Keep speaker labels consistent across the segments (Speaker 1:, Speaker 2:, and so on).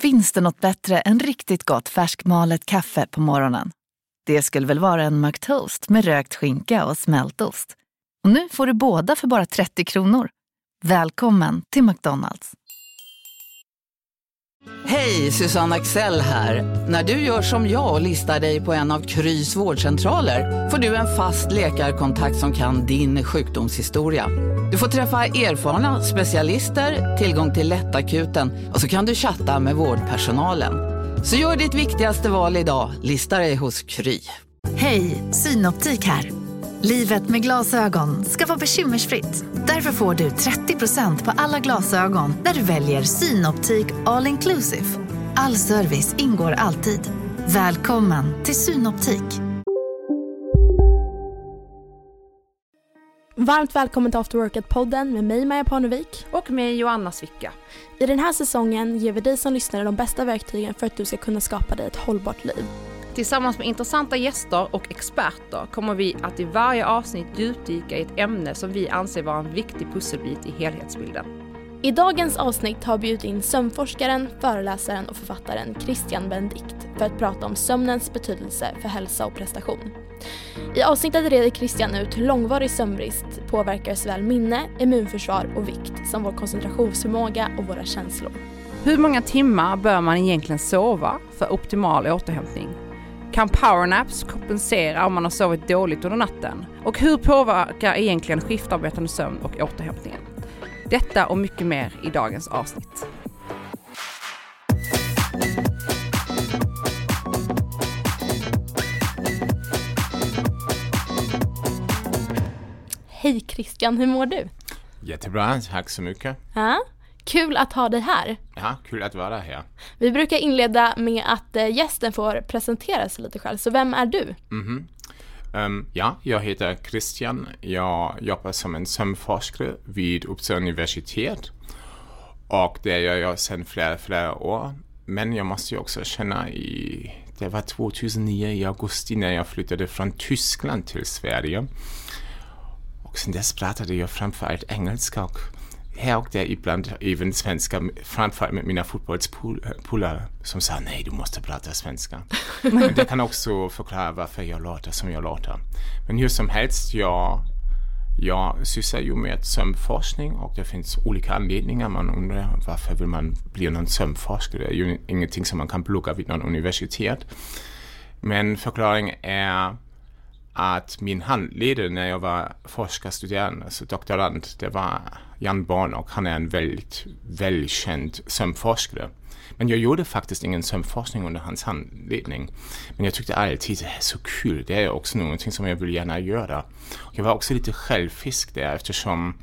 Speaker 1: Finns det något bättre än riktigt gott färskmalet kaffe på morgonen? Det skulle väl vara en McToast med rökt skinka och smältost. Och nu får du båda för bara 30 kronor. Välkommen till McDonald's.
Speaker 2: Hej, Susanne Axel här. När du gör som jag och listar dig på en av Krys vårdcentraler får du en fast läkarkontakt som kan din sjukdomshistoria. Du får träffa erfarna specialister, tillgång till lättakuten och så kan du chatta med vårdpersonalen. Så gör ditt viktigaste val idag, lista dig hos Kry.
Speaker 1: Hej, Synoptik här. Livet med glasögon ska vara bekymmersfritt. Därför får du 30% på alla glasögon när du väljer Synoptik All Inclusive. All service ingår alltid. Välkommen till Synoptik.
Speaker 3: Varmt välkommen till After Workout-podden med mig, Maja Parnevik.
Speaker 4: Och med Joanna Svicka.
Speaker 3: I den här säsongen ger vi dig som lyssnare de bästa verktygen för att du ska kunna skapa dig ett hållbart liv.
Speaker 4: Tillsammans med intressanta gäster och experter kommer vi att i varje avsnitt djupdyka i ett ämne som vi anser vara en viktig pusselbit i helhetsbilden.
Speaker 3: I dagens avsnitt har vi bjudit in sömnforskaren, föreläsaren och författaren Christian Benedikt för att prata om sömnens betydelse för hälsa och prestation. I avsnittet reder Christian ut hur långvarig sömnbrist påverkar såväl minne, immunförsvar och vikt som vår koncentrationsförmåga och våra känslor.
Speaker 4: Hur många timmar bör man egentligen sova för optimal återhämtning? Kan powernaps kompensera om man har sovit dåligt under natten? Och hur påverkar egentligen skiftarbetande sömn och återhämtningen? Detta och mycket mer i dagens avsnitt.
Speaker 3: Hej Christian, hur mår du?
Speaker 5: Jättebra, tack så mycket.
Speaker 3: Ja, kul att ha dig här.
Speaker 5: Ja, kul att vara här.
Speaker 3: Vi brukar inleda med att gästen får presentera sig lite själv. Så vem är du?
Speaker 5: Ja, jag heter Christian. Jag jobbar som en sömnforskare vid Uppsala universitet. Och det gör jag sedan flera år. Men jag måste ju också känna det var 2009 i augusti när jag flyttade från Tyskland till Sverige. Och sen dess pratade jag framförallt engelska och här och där ibland även svenska, framförallt med mina fotbollspolare som sa nej, du måste prata svenska. Men det kan också förklara varför jag låter som jag låter. Men hur som helst, jag sysslar ju med sömnforskning och det finns olika anledningar. Man undrar varför vill man bli någon sömnforskare. Det är ju ingenting som man kan plugga vid någon universitet. Men förklaringen är att min handledare när jag var forskarstuderande, alltså doktorand, det var Jan Born och han är en väldigt välkänd sömnforskare. Men jag gjorde faktiskt ingen sömnforskning under hans handledning. Men jag tyckte alltid det är så kul, det är också någonting som jag vill gärna göra. Och jag var också lite självfisk där eftersom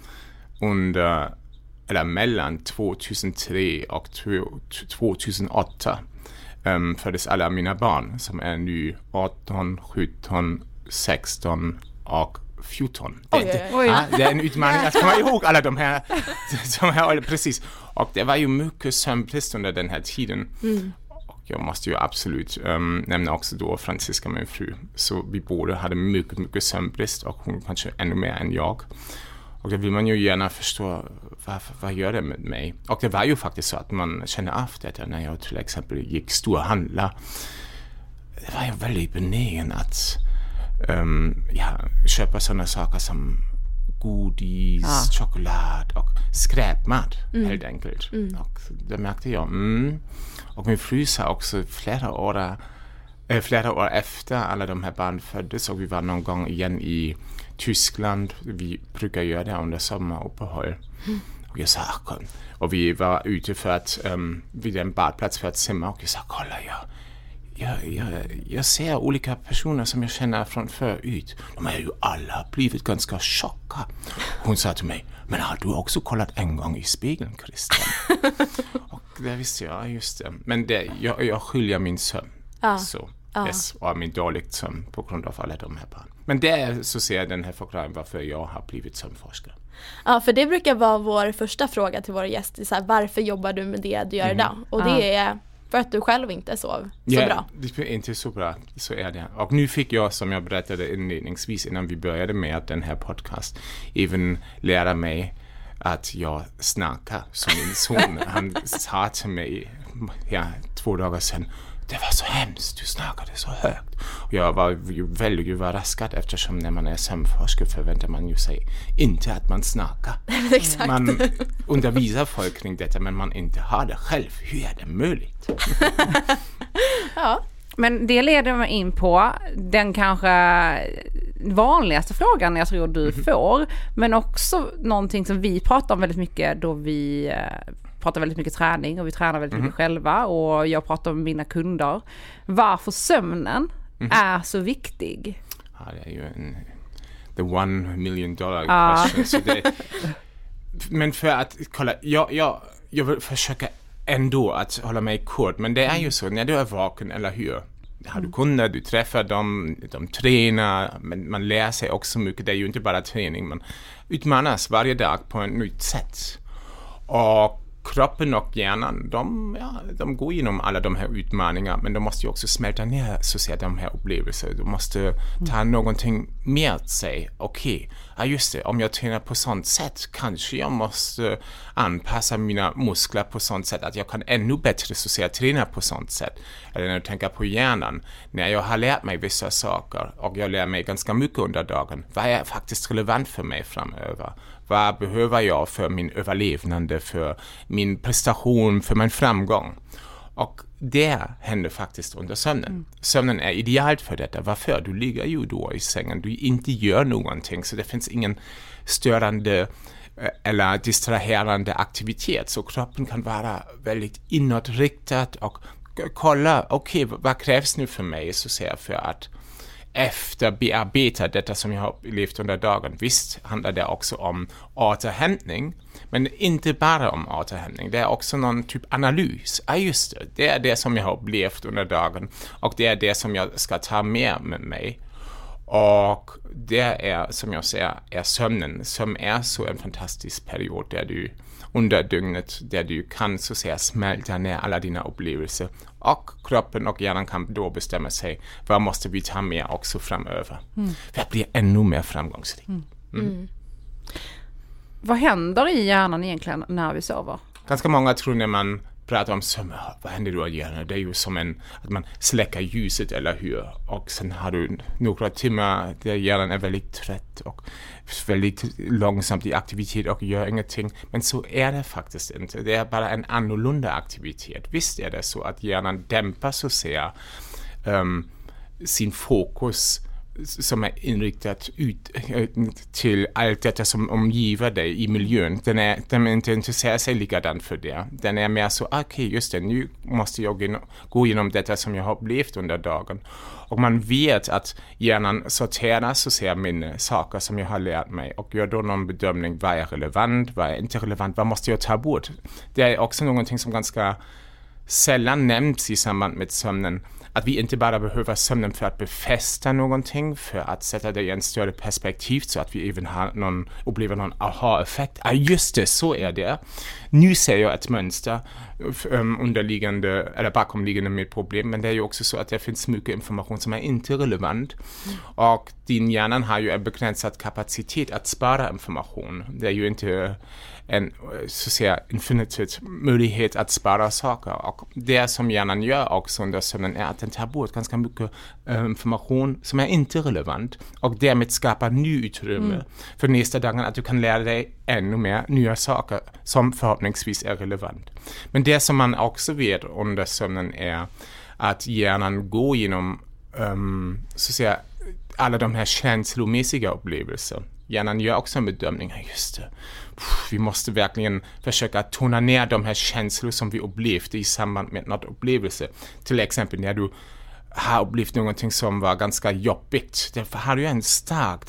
Speaker 5: mellan 2003 och 2008 föddes alla mina barn som är nu 18, 17, 16 och 14. Det är en utmaning att komma ihåg alla de här precis. Och det var ju mycket sömnbrist under den här tiden. Och jag måste ju absolut nämna också då Franziska, min fru. Så vi båda hade mycket sömnbrist och hon kanske ännu mer än jag. Och då vill man ju gärna förstå vad gör det med mig. Och det var ju faktiskt så att man känner av det när jag till exempel gick storhandla. Det var ju väldigt benägen att köpa sådana saker som godis, choklad och skräpmat helt enkelt. Och det märkte jag. Och min fru sa också flera år efter alla de här barn föddes och vi var någon gång igen i Tyskland. Vi brukar göra det under sommaruppehåll. Och jag sa, och vi var ute för att vid en badplats för att simma och jag sa, kolla jag ser olika personer som jag känner från förut. De är ju alla blivit ganska tjocka. Hon sa till mig, men har du också kollat en gång i spegeln, Christian? Och det visste jag, just det. Men jag skiljer min sömn. Så, yes, och min dåligt sömn på grund av alla de här barn. Men det så ser jag den här förklaringen varför jag har blivit sömnforskare.
Speaker 3: Ja, för det brukar vara vår första fråga till våra gäster. Så här, varför jobbar du med det du gör idag? Och det är för att du själv inte sov så bra. Det
Speaker 5: är inte så bra, så är det. Och nu fick jag, som jag berättade inledningsvis innan vi började med den här podcast, även lära mig att jag snackar som min son. Han sa till mig 2 dagar sedan. Det var så hemskt, du snackade så högt. Och jag var ju väldigt överraskad eftersom när man är sömnforskare förväntar man ju sig inte att man snackar.
Speaker 3: Exakt.
Speaker 5: Man undervisar folk kring detta men man inte har det själv. Hur är det möjligt?
Speaker 3: Ja.
Speaker 4: Men det leder mig in på den kanske vanligaste frågan jag tror du får, men också någonting som vi pratar om väldigt mycket då vi pratar väldigt mycket träning och vi tränar väldigt mycket själva och jag pratar med mina kunder. Varför sömnen är så viktig?
Speaker 5: Ja, det är ju the $1 million question. Så men för att kolla, jag vill försöka ändå att hålla mig kort, men det är ju så, när du är vaken, eller hur? Har du kunder, du träffar dem, de tränar, men man lär sig också mycket. Det är ju inte bara träning, man utmanas varje dag på ett nytt sätt. Och kroppen och hjärnan, de går igenom alla de här utmaningarna, men de måste ju också smälta ner så att säga, de här upplevelser. De måste ta någonting med sig. Okej, just det, om jag tränar på sånt sätt kanske jag måste anpassa mina muskler på sånt sätt att jag kan ännu bättre så att säga träna på sånt sätt. Eller när jag tänker på hjärnan, när jag har lärt mig vissa saker och jag lär mig ganska mycket under dagen, vad är faktiskt relevant för mig framöver? Vad behöver jag för min överlevnande, för min prestation, för min framgång? Och det händer faktiskt under sömnen. Sömnen är idealt för detta. Varför? Du ligger ju då i sängen, du inte gör någonting, så det finns ingen störande eller distraherande aktivitet. Så kroppen kan vara väldigt inåtriktad och kolla, okej, vad krävs nu för mig så att säga, för att efterbearbeta detta som jag har levt under dagen. Visst handlar det också om återhämtning, men inte bara om återhämtning. Det är också någon typ analys. Just det är det som jag har upplevt under dagen och det är det som jag ska ta med mig. Och det är, som jag säger, är sömnen som är så en fantastisk period där du under dygnet, där du kan så att säga smälta ner alla dina upplevelser och kroppen och hjärnan kan då bestämma sig vad måste vi ta med också framöver för att bli ännu mer framgångsrik.
Speaker 4: Vad händer i hjärnan egentligen när vi sover?
Speaker 5: Ganska många tror när man pratar om sömn, vad händer då i hjärnan? Det är ju som att man släcker ljuset, eller hur? Och sen har du några timmar där hjärnan är väldigt trött och väldigt långsamt i aktivitet och gör ingenting. Men så är det faktiskt inte. Det är bara en annorlunda aktivitet. Visst är det så att hjärnan dämpar så att säga sin fokus som är inriktat ut till allt detta som omgiver dig i miljön. Den är inte intresserad sig likadant för det. Den är mer så, just det, nu måste jag gå igenom detta som jag har upplevt under dagen. Och man vet att hjärnan sorterar så ser mina saker som jag har lärt mig och gör då någon bedömning, vad är relevant, vad är inte relevant, vad måste jag ta bort. Det är också någonting som ganska sällan nämns i samband med sömnen. Att vi inte bara behöver sömnen för att befästa någonting, för att sätta det i en större perspektiv så att vi även upplever någon aha-effekt. Just det, så är det. Nu ser jag ett mönster underliggande eller bakomliggande med problem, men det är ju också så att det finns mycket information som är inte relevant. Och din hjärnan har ju en begränsad kapacitet att spara information. Det är ju inte en så att säga infinitet möjlighet att spara saker, och det som hjärnan gör också under sömnen är att den tar bort ganska mycket information som är inte relevant och därmed skapar ny utrymme för nästa dagen att du kan lära dig ännu mer nya saker som förhoppningsvis är relevant. Men det som man också vet under sömnen är att hjärnan går igenom så att säga alla de här känslomässiga upplevelser. Hjärnan gör också en bedömning, just det. Vi måste verkligen försöka tona ner de här känslor som vi upplevde i samband med något upplevelse. Till exempel när du har upplevt någonting som var ganska jobbigt. Därför har du en stark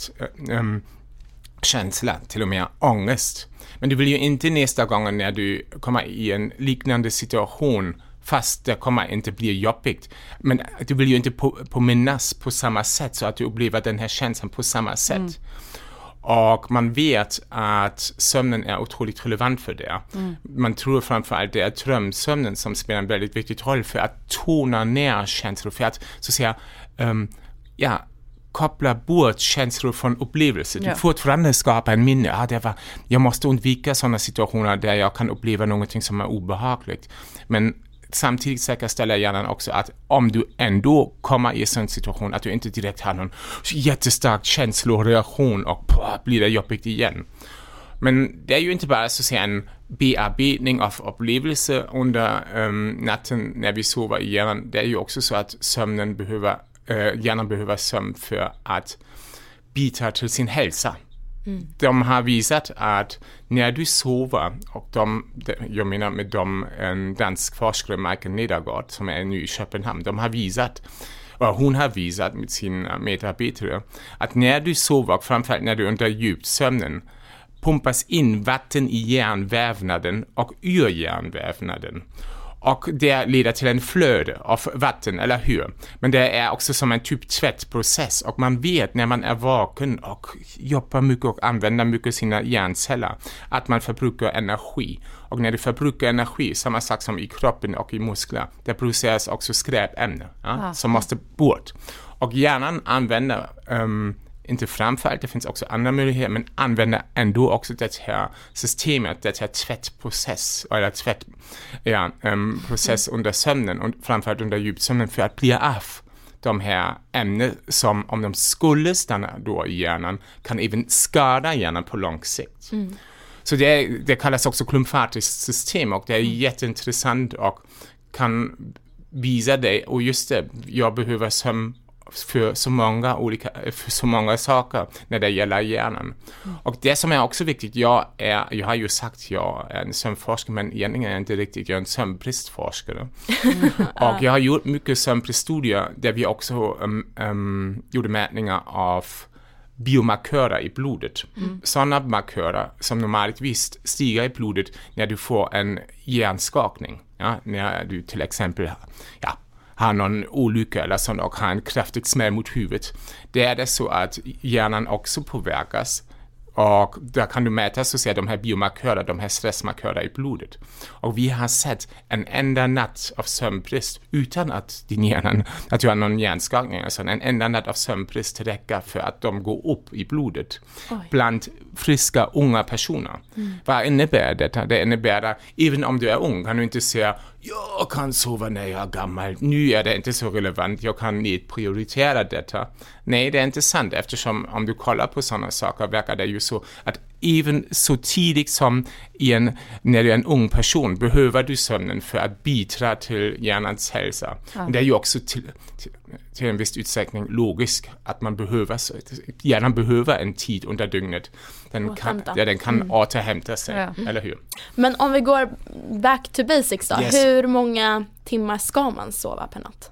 Speaker 5: känsla, till och med ångest. Men du vill ju inte nästa gång när du kommer i en liknande situation, fast det kommer inte bli jobbigt. Men du vill ju inte påminnas på samma sätt så att du upplever den här känslan på samma sätt. Och man vet att sömnen är otroligt relevant för det. Man tror framförallt det är drömsömnen som spelar en väldigt viktig roll för att tona ner känslor, för att så att säga koppla bort känslor från upplevelser. Du fortfarande skapar en minne. Jag måste undvika sådana situationer där jag kan uppleva någonting som är obehagligt. Men samtidigt säkerställer hjärnan också att om du ändå kommer i en sån situation att du inte direkt har någon jättestark känsloreaktion och blir det jobbigt igen. Men det är ju inte bara så att säga en bearbetning av upplevelser under natten när vi sover i hjärnan. Det är ju också så att hjärnan behöver sömn för att bidra till sin hälsa. De har visat att när du sover, och jag menar med en dansk forskare, Michael Nedergaard, som är nu i Köpenhamn, hon har visat med sina medarbetare att när du sover, framförallt när du är under djupsömnen, pumpas in vatten i hjärnvävnaden och ur hjärnvävnaden. Och det leder till en flöde av vatten, eller hur? Men det är också som en typ tvättprocess. Och man vet när man är vaken och jobbar mycket och använder mycket sina hjärnceller att man förbrukar energi. Och när du förbrukar energi, samma sak som i kroppen och i muskler, det produceras också skräpämnen som måste bort. Och hjärnan använder inte framförallt, det finns också andra möjligheter, men använder ändå också det här systemet, det här tvättprocess eller process under sömnen och framförallt under djupsömnen för att bli av de här ämnen som om de skulle stanna då i hjärnan kan även skada hjärnan på lång sikt. Så det kallas också klumfatiskt system och det är jätteintressant och kan visa dig, och just det, jag behöver sömn för så många saker när det gäller hjärnan. Och det som är också viktigt, jag har ju sagt jag är en sömnforskare, men egentligen är jag inte riktigt, jag är en sömnbristforskare. Och jag har gjort mycket sömnbriststudier där vi också gjorde mätningar av biomarkörer i blodet. Sådana markörer som normaltvis stiger i blodet när du får en hjärnskakning. Ja? När du till exempel har någon olycka eller sånt och har en kraftig smäll mot huvudet. Det är det så att hjärnan också påverkas. Och där kan du mäta så att säga de här biomarkörer, de här stressmarkörer i blodet. Och vi har sett en enda natt av sömnbrist utan att din hjärnan, att du har någon hjärnskakning. Alltså en enda natt av sömnbrist räcker för att de går upp i blodet bland friska unga personer. Vad innebär detta? Det innebär att även om du är ung kan du inte säga jag kan sova när jag är gammal. Nu är det inte så relevant. Jag kan nedprioritera detta. Nej, det är inte sant eftersom om du kollar på sådana saker verkar det ju så att även så tidigt som när du är en ung person behöver du sömnen för att bidra till hjärnans hälsa. Det är ju också till en viss utsträckning logiskt att hjärnan behöver en tid under dygnet. Den kan återhämta sig, eller hur?
Speaker 3: Men om vi går back to basics då, hur många timmar ska man sova per natt?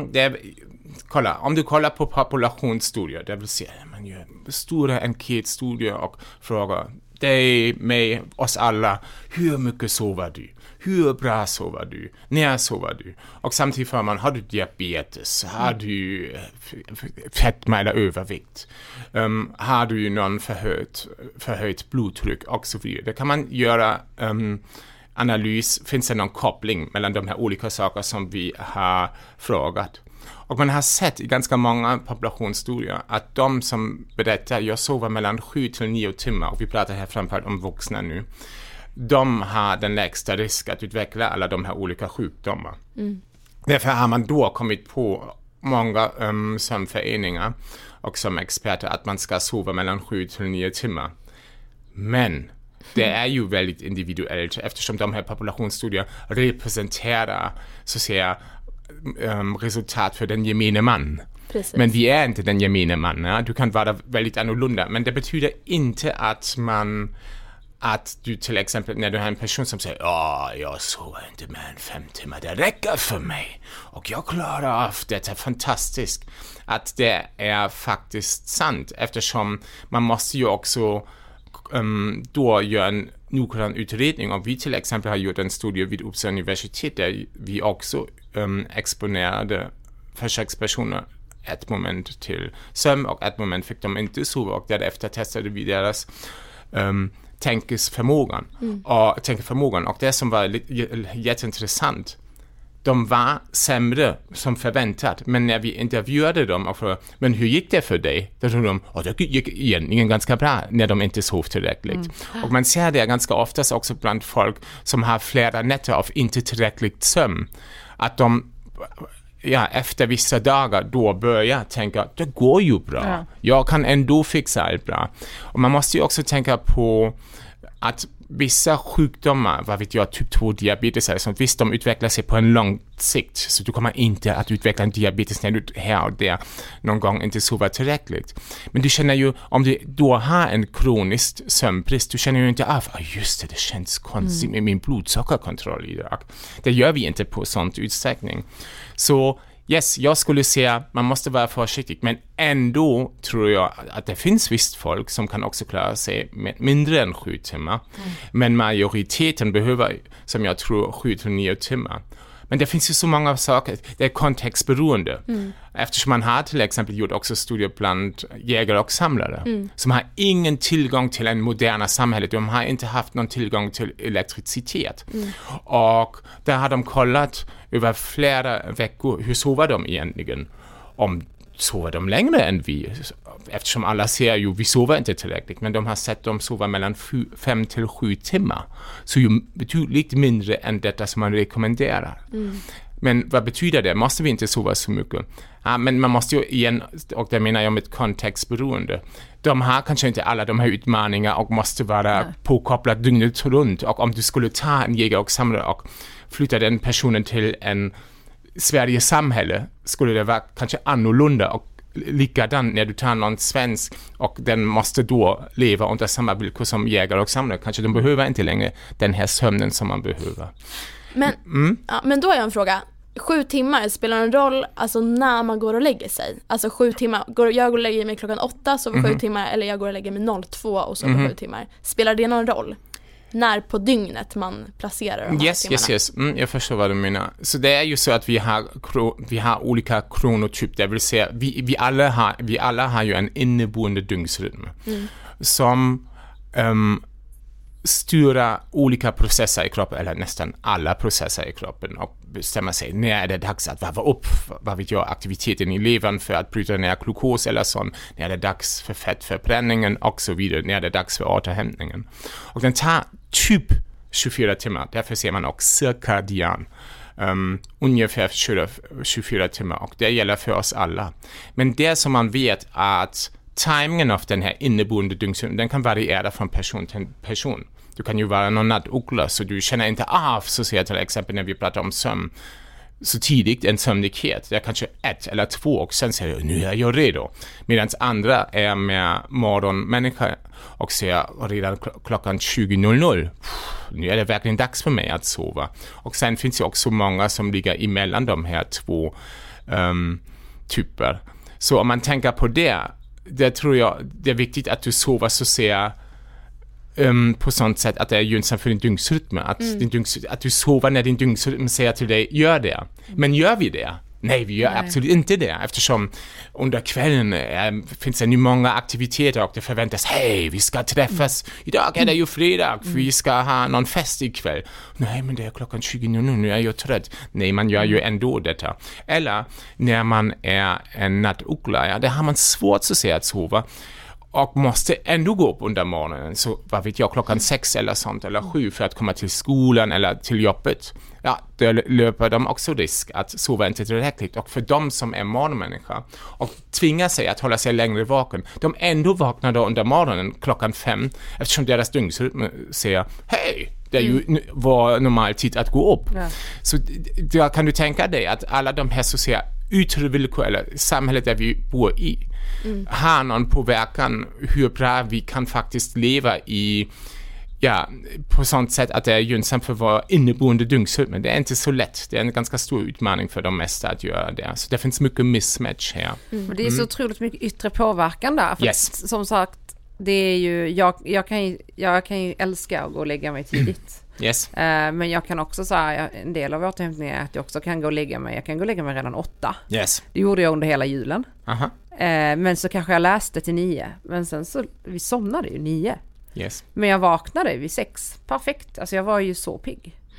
Speaker 5: Om du kollar på populationsstudier, det vill säga man gör stora enkätstudier och frågar dig, mig, oss alla, hur mycket sover du? Hur bra sover du? När sover du? Och samtidigt frågar man, har du diabetes? Har du fetma eller övervikt? Har du någon förhöjt blodtryck? Och så vidare. Det kan man göra analys. Finns det någon koppling mellan de här olika saker som vi har frågat? Och man har sett i ganska många populationsstudier att de som berättar jag sover mellan 7 till 9 timmar, och vi pratar här framförallt om vuxna nu, de har den lägsta risk att utveckla alla de här olika sjukdomar. Därför har man då kommit på många sömnföreningar och som experter att man ska sova mellan 7 till 9 timmar. Men det är ju väldigt individuellt eftersom de här populationsstudier representerar så att säga resultat för den gemene man.
Speaker 3: Precis.
Speaker 5: Men vi är inte den gemene man. Ja? Du kan vara väldigt annorlunda. Men det betyder inte att du till exempel när du har en person som säger jag sover inte mer än 5 timmar, det räcker för mig. Och jag klarar av det fantastiskt. Att det är faktiskt sant eftersom man måste ju också då göra en noggrann utredning. Och vi till exempel har gjort en studie vid Uppsala universitet där vi också exponerade försökspersoner ett moment till sömn och ett moment fick de inte sova och därefter testade vi deras tänkeförmågan. Och det som var jätteintressant de var sämre som förväntat. Men när vi intervjuade dem och frågade, men hur gick det för dig? Då trodde de, det gick egentligen ganska bra när de inte sov tillräckligt. Och man ser det ganska oftast också bland folk som har flera nätter av inte tillräckligt sömn. Att de efter vissa dagar då börjar tänka, det går ju bra. Ja. Jag kan ändå fixa allt bra. Och man måste ju också tänka på att vissa sjukdomar, vad vet jag, typ 2-diabetes eller sånt, visst de utvecklar sig på en lång sikt, så du kommer inte att utveckla en diabetes när du här och där någon gång inte sover tillräckligt. Men du känner ju, om du då har en kronisk sömnbrist, du känner ju inte av, just det känns konstigt med min blodsockerkontroll idag. Det gör vi inte på sånt utsträckning. Så jag skulle säga man måste vara försiktig, men ändå tror jag att det finns visst folk som kan också klara sig med mindre än 7 timmar. Men majoriteten behöver, som jag tror, 7-9 timmar. Men det finns ju så många saker, det är kontextberoende. Eftersom man har till exempel gjort också studier bland jägare och samlare som har ingen tillgång till en moderna samhället. De har inte haft någon tillgång till elektricitet. Och där har de kollat över flera veckor hur sover de egentligen. Om sover de längre än vi, eftersom alla ser ju vi sover inte tillräckligt, men de har sett dem sova mellan 5-7 timmar, så ju betydligt mindre än detta som man rekommenderar. Men vad betyder det? Måste vi inte sova så mycket? Ja, men man måste ju igen, och det menar jag med kontextberoende, de har kanske inte alla de här utmaningar och måste vara påkopplade dygnet runt, och om du skulle ta en jägare och samlare och flytta den personen till en Sveriges samhälle, skulle det vara kanske annorlunda, och likadant när du tar någon svensk och den måste då leva under samma villkor som jägare och samlare, kanske de behöver inte längre den här sömnen som man behöver.
Speaker 3: Men, men då har jag en fråga. 7 timmar spelar en roll alltså när man går och lägger sig? Alltså 7 timmar, jag går och lägger mig klockan 8 så för 7 timmar, eller jag går och lägger mig 02 och så för 7 timmar. Spelar det någon roll? När på dygnet man placerar de här timmarna? Yes.
Speaker 5: Jag förstår vad du menar. Så det är ju så att vi har olika kronotyp, det vill säga vi alla har ju en inneboende dygnsrytm som styra olika processer i kroppen, eller nästan alla processer i kroppen, och bestämma sig när är det dags att varva upp, vad vet jag, aktiviteten i levern för att bryta ner glukos eller sånt, när är det dags för fettförbränningen och så vidare, när är det dags för återhämtningen. Och den tar typ 24 timmar, därför ser man också cirkadian. Ungefär 24 timmar, och det gäller för oss alla. Men det som man vet är att timingen av den här inneboende dygnsrytmen, den kan variera från person till person. Du kan ju vara någon nattuggla, så du känner inte av, så ser jag till exempel när vi pratar om sömn, så tidigt en sömnighet. Det är kanske 1 eller 2 och sen säger jag, nu är jag redo. Medan andra är med morgonmänniska och säger redan klockan 20.00, nu är det verkligen dags för mig att sova. Och sen finns det också många som ligger emellan de här 2 typer. Så om man tänker på det tror jag det är viktigt att du sover så säga på sånt sätt att det är gynnsamt för din dygnsrytm. Att du sover när din dygnsrytm säger till dig, gör det. Men gör vi det? Nej, vi gör absolut inte det. Eftersom under kvällen finns det nu många aktiviteter och det förväntas, hej, vi ska träffas. Idag är det ju fredag, vi ska ha någon fest ikväll. Nej, men det är klockan 20.00, nu är jag trött. Nej, man gör ju ändå detta. Eller när man är en nattuggla, det har man svårt så att säga att sova. Och måste ändå gå upp under morgonen, så vad vet jag, klockan 6 eller sånt, eller 7 för att komma till skolan eller till jobbet. Ja, då löper de också risk att sova inte tillräckligt. Och för de som är morgonmänniska och tvingar sig att hålla sig längre vaken, de ändå vaknar då under morgonen klockan 5, eftersom deras dygnsrytm säger, hej, det är ju vår normal tid att gå upp. Ja. Så då kan du tänka dig att alla de här så att säga yttre villkor eller samhället där vi bor i har någon påverkan hur bra vi kan faktiskt leva i, på sånt sätt att det är gynnsamt för vår inneboende dygnsrytm. Men det är inte så lätt. Det är en ganska stor utmaning för de mesta att göra det. Så det finns mycket mismatch här.
Speaker 4: Och det är så otroligt mycket yttre påverkan där. För att, som sagt, det är ju, jag kan ju älska att gå och lägga mig tidigt.
Speaker 5: Yes.
Speaker 4: Men jag kan också säga, en del av återhämtningen är att jag också kan gå och lägga mig. Jag kan gå och lägga mig redan 8.
Speaker 5: Yes.
Speaker 4: Det gjorde jag under hela julen. Men så kanske jag läste till 9. Men sen så, vi somnade ju 9.
Speaker 5: Yes.
Speaker 4: Men jag vaknade vid 6. Perfekt. Alltså jag var ju så pigg.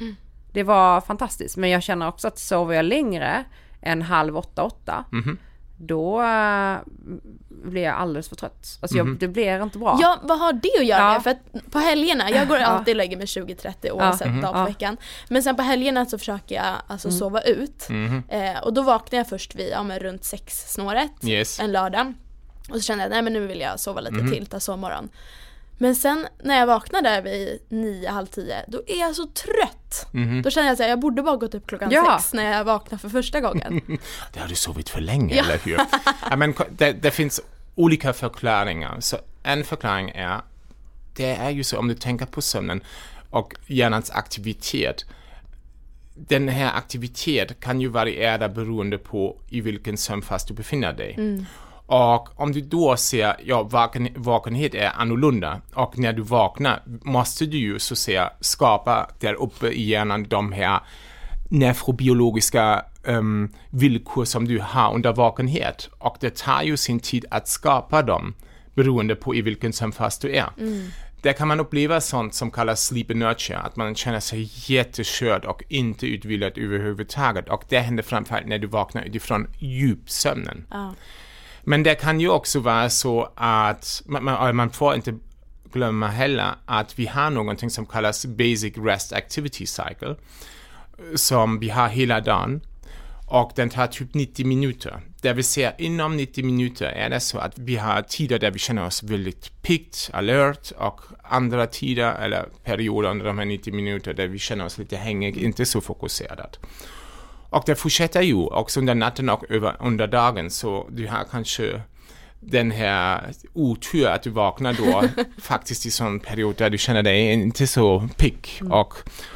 Speaker 4: Det var fantastiskt. Men jag känner också att sover jag längre än 7:30, då blir jag alldeles för trött. Alltså det blir inte bra.
Speaker 3: Ja, vad har det att göra med? För att på helgerna, jag går alltid och lägger mig 20-30 oavsett dag på veckan. Men sen på helgerna så försöker jag alltså sova ut. Och då vaknar jag först vid runt 6-snåret en lördag. Och så känner jag, nej men nu vill jag sova lite till, ta sovmorgon. Men sen när jag vaknar där vid 9:30, då är jag så trött. Då känner jag att jag borde bara gått upp klockan 6 när jag vaknar för första gången.
Speaker 5: Det har du sovit för länge, eller hur? Ja, men det finns olika förklaringar. Så en förklaring är, det är ju så om du tänker på sömnen och hjärnans aktivitet. Den här aktivitet kan ju variera beroende på i vilken sömnfas du befinner dig. Och om du då ser, vakenhet är annorlunda, och när du vaknar måste du ju så att säga skapa där uppe i hjärnan de här neurobiologiska villkor som du har under vakenhet. Och det tar ju sin tid att skapa dem beroende på i vilken sömnfas du är. Där kan man uppleva sånt som kallas sleep inertia, att man känner sig jättekörd och inte utvilad överhuvudtaget. Och det händer framförallt när du vaknar utifrån djupsömnen. Men det kan ju också vara så att man får inte glömma heller att vi har någonting som kallas basic rest activity cycle, som vi har hela dagen, och den tar typ 90 minuter. Det vill säga inom 90 minuter är det så att vi har tider där vi känner oss väldigt piggt, alert, och andra tider eller perioder under de här 90 minuter där vi känner oss lite hängig, inte så fokuserade. Och det fortsätter ju också under natten och under dagen, så du har kanske den här otur att du vaknar då faktiskt i sån period där du känner dig inte så pigg och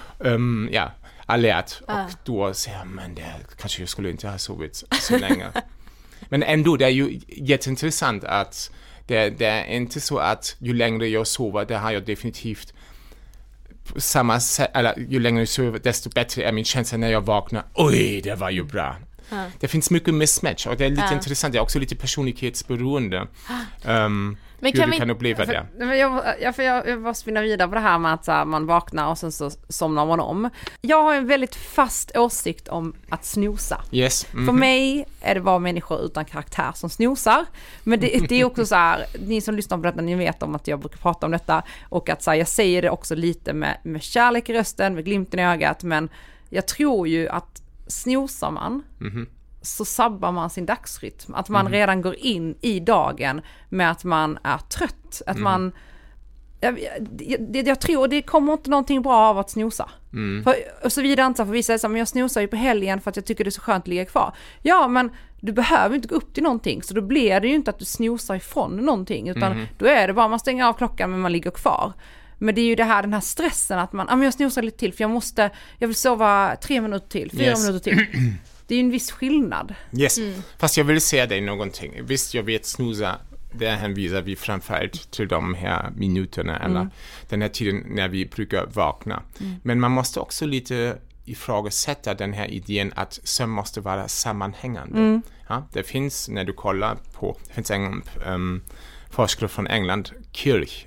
Speaker 5: alert. Och då säger jag, men det kanske jag skulle inte ha sovit så länge. Men ändå, det är ju jätteintressant att det är inte så att ju längre jag sover, det har jag definitivt samma sätt, eller ju längre jag sover, desto bättre är min känsla när jag vaknar. Oj, det var ju bra. Det finns mycket mismatch, och det är lite intressant. Det är också lite personlighetsberoende. Men hur du kan uppleva det.
Speaker 4: Jag bara spinna vidare på det här med att man vaknar och sen så somnar man om. Jag har en väldigt fast åsikt om att snosa. För mig är det bara människor utan karaktär som snosar. Men det är också så här, ni som lyssnar på detta, ni vet om att jag brukar prata om detta. Och att så här, jag säger det också lite med kärlek i rösten, med glimten i ögat. Men jag tror ju att snosar man så sabbar man sin dagsrytm. Att man redan går in i dagen med att man är trött. Att man... Jag tror det kommer inte någonting bra av att snosa. Och så vidare inte, för vissa säger, men jag snosar ju på helgen för att jag tycker det är så skönt att ligga kvar. Ja, men du behöver inte gå upp till någonting, så då blir det ju inte att du snosar ifrån någonting, utan då är det bara man stänger av klockan men man ligger kvar. Men det är ju den här stressen att man, jag snosar lite till för jag vill sova 3 minuter till, 4 minuter till. Det är ju en viss skillnad.
Speaker 5: Fast jag vill säga dig någonting. Visst, jag vet snosa, det hänvisar vi framförallt till de här minuterna eller den här tiden när vi brukar vakna. Men man måste också lite ifrågasätta den här idén att sömn måste vara sammanhängande. Ja, det finns, när du kollar på, det finns en forskare från England, Kirk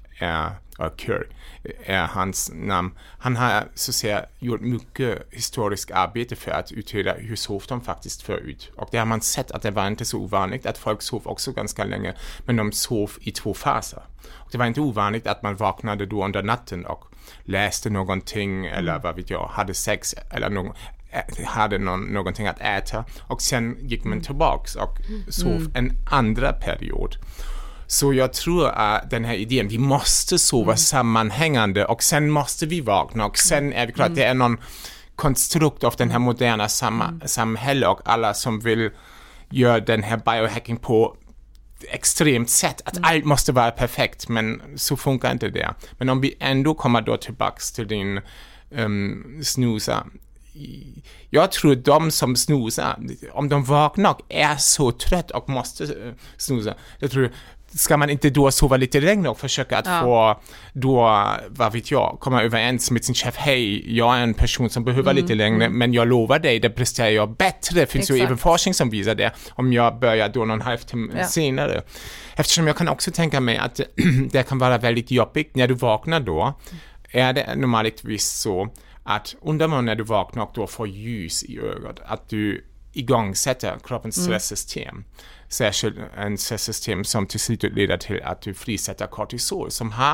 Speaker 5: är hans namn. Han har så att säga gjort mycket historiskt arbete för att utreda hur sov de faktiskt förut. Och det har man sett att det var inte så ovanligt att folk sov också ganska länge, men de sov i 2 faser. Och det var inte ovanligt att man vaknade då under natten och läste någonting eller vad vet jag, hade sex eller hade någonting att äta, och sen gick man tillbaks och sov en andra period. Så jag tror att den här idén, vi måste sova sammanhängande och sen måste vi vakna och sen är vi klart, det är någon konstrukt av den här moderna samhälle och alla som vill göra den här biohacking på extremt sätt, att allt måste vara perfekt, men så funkar inte det. Men om vi ändå kommer då tillbaks till din snosa, jag tror de som snosar, om de vaknar och är så trött och måste snosa, jag tror ska man inte då sova lite längre och försöka att få då, vad vet jag, komma överens med sin chef, hej, jag är en person som behöver lite längre, men jag lovar dig, det presterar jag bättre. Det finns ju även forskning som visar det, om jag börjar då någon halvtimme senare. Eftersom jag kan också tänka mig att det kan vara väldigt jobbigt när du vaknar då, är det normaltvis så att under morgonen när du vaknar och då får ljus i ögat, att du igångsätter kroppens stresssystem. Särskilt en stresssystem som till slut leder till att du frisätter kortisol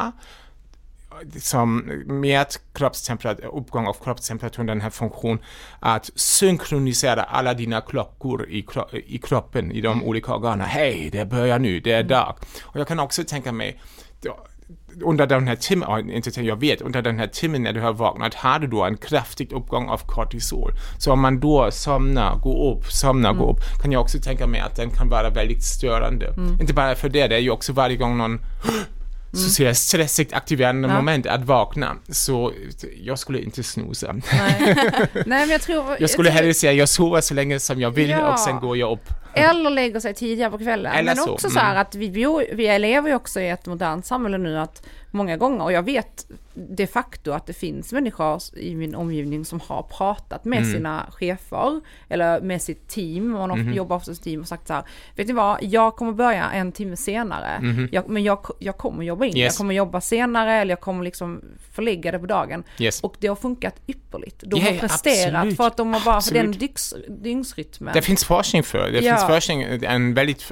Speaker 5: som med uppgång av kroppstemperaturen den här funktion att synkronisera alla dina klockor i kroppen, i de olika organen. Hej, det börjar nu, det är dag. Och jag kan också tänka mig under den här timmen när du har vaknat har du då en kraftig uppgång av kortisol. Så om man då går upp, kan jag också tänka mig att den kan vara väldigt störande. Inte bara för det är ju också varje gång någon så ser jag stressigt aktiverande moment att vakna. Så jag skulle inte snosa.
Speaker 4: Nej, men
Speaker 5: jag skulle hellre säga jag sover så länge som jag vill och sen går jag upp.
Speaker 4: Eller lägger sig tidigare på kvällen.
Speaker 5: Eller
Speaker 4: men också så här att vi lever ju också i ett modernt samhälle nu, att många gånger, och jag vet de facto att det finns människor i min omgivning som har pratat med sina chefer eller med sitt team, man jobbar ofta i team, och sagt så här: vet ni vad, jag kommer börja 1 timme senare, men jag kommer jobba in, jag kommer jobba senare, eller jag kommer liksom förlägga det på dagen, och det har funkat ypperligt. De har presterat absolut. För att de har bara för den dygnsrytmen.
Speaker 5: Det finns forskning för det. Finns forskning, en väldigt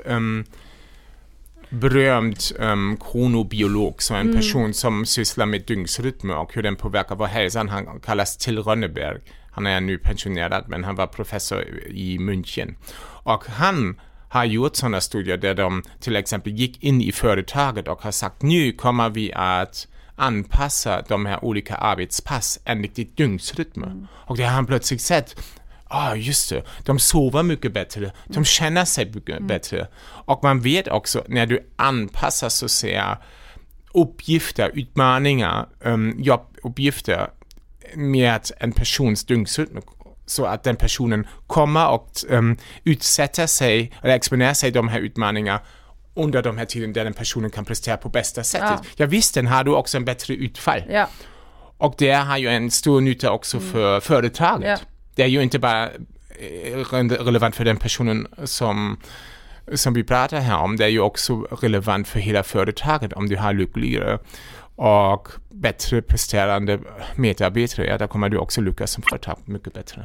Speaker 5: berömd kronobiolog, så en person som sysslar med dygnsrytmer och hur den påverkar vår hälsa. Han kallas Till Rönneberg. Han är nu pensionerad, men han var professor i München. Och han har gjort sådana studier där de till exempel gick in i företaget och har sagt: nu kommer vi att anpassa de här olika arbetspass enligt dygnsrytmer. Och det har han plötsligt sett. Just det. De sover mycket bättre. De känner sig mycket bättre. Och man vet också, när du anpassar så att säga uppgifter, utmaningar, jobbuppgifter med en persons dygnsrytm, så att den personen kommer och utsätter sig eller exponerar sig de här utmaningarna under de här tiden där den personen kan prestera på bästa sättet. Ja, visst, den har du också en bättre utfall. Ja. Och det har ju en stor nytta också för företaget. Ja. Det är ju inte bara relevant för den personen som vi pratar här om. Det är ju också relevant för hela företaget om du har lyckligare och bättre presterande medarbetare. Ja, där kommer du också lyckas som företag mycket bättre.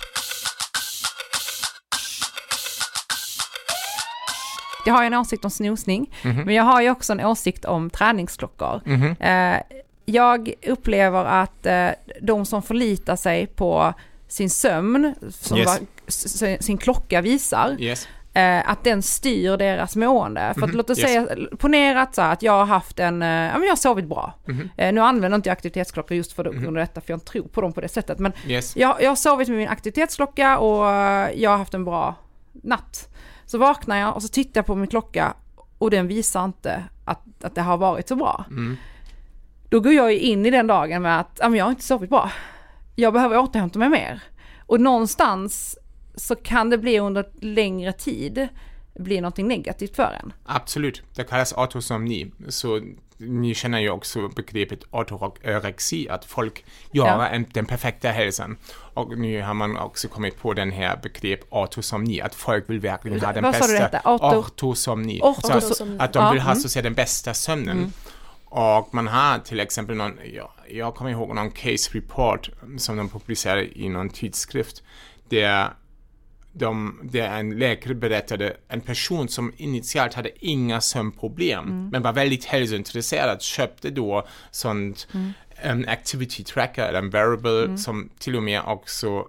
Speaker 4: Jag har en åsikt om snosning, men jag har ju också en åsikt om träningsklockor. Jag upplever att de som förlitar sig på sin sömn, som sin klocka visar, att den styr deras mående. För att låt oss säga, ponerat så att jag har haft jag har sovit bra. Nu använder inte jag aktivitetsklocka just för detta, för jag inte tror på dem på det sättet. Men jag har sovit med min aktivitetsklocka och jag har haft en bra natt. Så vaknar jag och så tittar jag på min klocka och den visar inte att det har varit så bra. Då går jag in i den dagen med att jag har inte sovit bra. Jag behöver återhämta mig mer. Och någonstans så kan det bli under längre tid bli något negativt för en.
Speaker 5: Absolut. Det kallas autosomni. Så ni känner ju också begreppet ortorexi, att folk gör den perfekta hälsan. Och nu har man också kommit på den här begrepp autosomni, att folk vill verkligen ha den bästa ortosomni. Att de vill ha så att säga den bästa sömnen. Och man har till exempel jag kommer ihåg någon case report som de publicerade i någon tidskrift där en läkare berättade en person som initialt hade inga sömnproblem men var väldigt hälsointresserad, köpte då sånt activity tracker eller en wearable som till och med också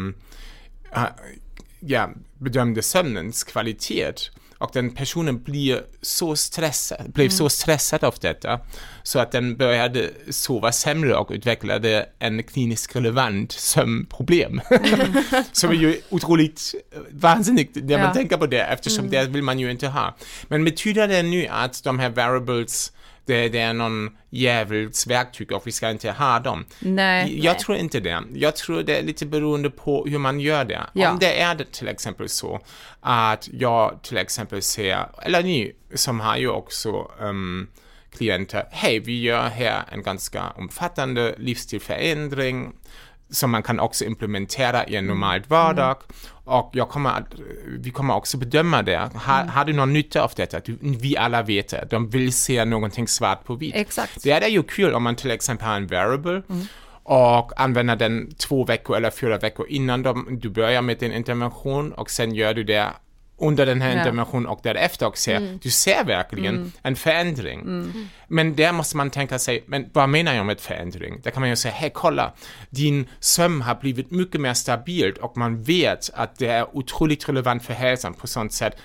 Speaker 5: bedömde sömnens kvalitet. Och den personen blev så stressad av detta så att den började sova sämre och utvecklade en kliniskt relevant sömnproblem. Som är ju otroligt vansinnigt när man tänker på det, eftersom det vill man ju inte ha. Men betyder det nu att de här wearables, det är någon djävuls verktyg och vi ska inte ha dem?
Speaker 4: Nej.
Speaker 5: Jag tror inte det. Jag tror det är lite beroende på hur man gör det. Ja. Om det är det till exempel så att jag till exempel ser, eller ni som har ju också klienter, hej, vi gör här en ganska omfattande livsstilförändring som man kan också implementera i en normal vardag. Och vi kommer också bedöma det. Har du någon nytta av detta? Vi alla vet det. De vill se någonting svart på vitt.
Speaker 4: Exakt.
Speaker 5: Det är ju kul om man till exempel har en wearable och använda den 2 veckor eller 4 veckor innan du börjar med din intervention och sen gör du det under den här interventionen och därefter och du ser verkligen en förändring. Men där måste man tänka sig, men vad menar jag med förändring? Där kan man ju säga, hej kolla, din sömn har blivit mycket mer stabilt och man vet att det är otroligt relevant för hälsan på sånt sätt.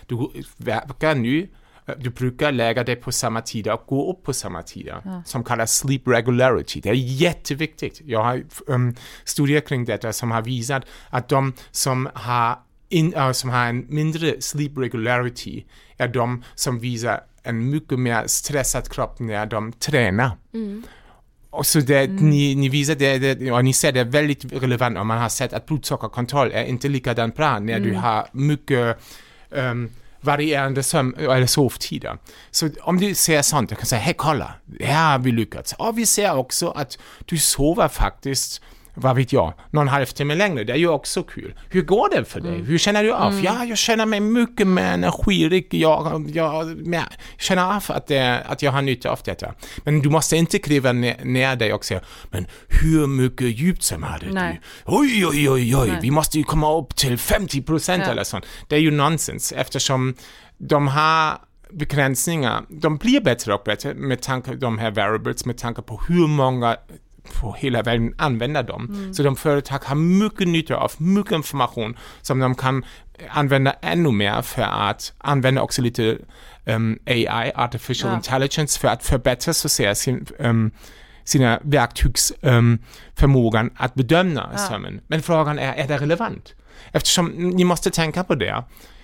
Speaker 5: Du brukar lägga dig på samma tider och gå upp på samma tider, som kallas sleep regularity. Det är jätteviktigt. Jag har studier kring detta som har visat att de som har en mindre sleep regularity är de som visar en mycket mer stressad kropp när de tränar. Och så ni visar det, och ni ser det är väldigt relevant om man har sett att blodsockerkontroll är inte likadant bra när du har mycket varierande sömn eller sovtider. Så om du ser sånt, du kan säga, hej kolla, här har vi lyckats. Och vi ser också att du sover faktiskt, vad vet jag, någon halvtimme längre. Det är ju också kul. Hur går det för dig? Hur känner du av? Ja, jag känner mig mycket mer energirik. Jag känner av att jag har nytta av detta. Men du måste inte kliva ner dig och säga, men hur mycket djupsömn hade du? Oj, vi måste ju komma upp till 50% eller sånt. Det är ju nonsens, eftersom de har begränsningar. De blir bättre och bättre med tanke på de här variables, med tanke på hur många på hela världen använder dem. Så de företag har mycket nytta av mycket information som de kan använda ännu mer för att använda också lite AI, artificial intelligence, för att förbättra så säga sina verktygsförmågan att bedöma sömnen. Men frågan är det relevant? Eftersom ni måste tänka på det.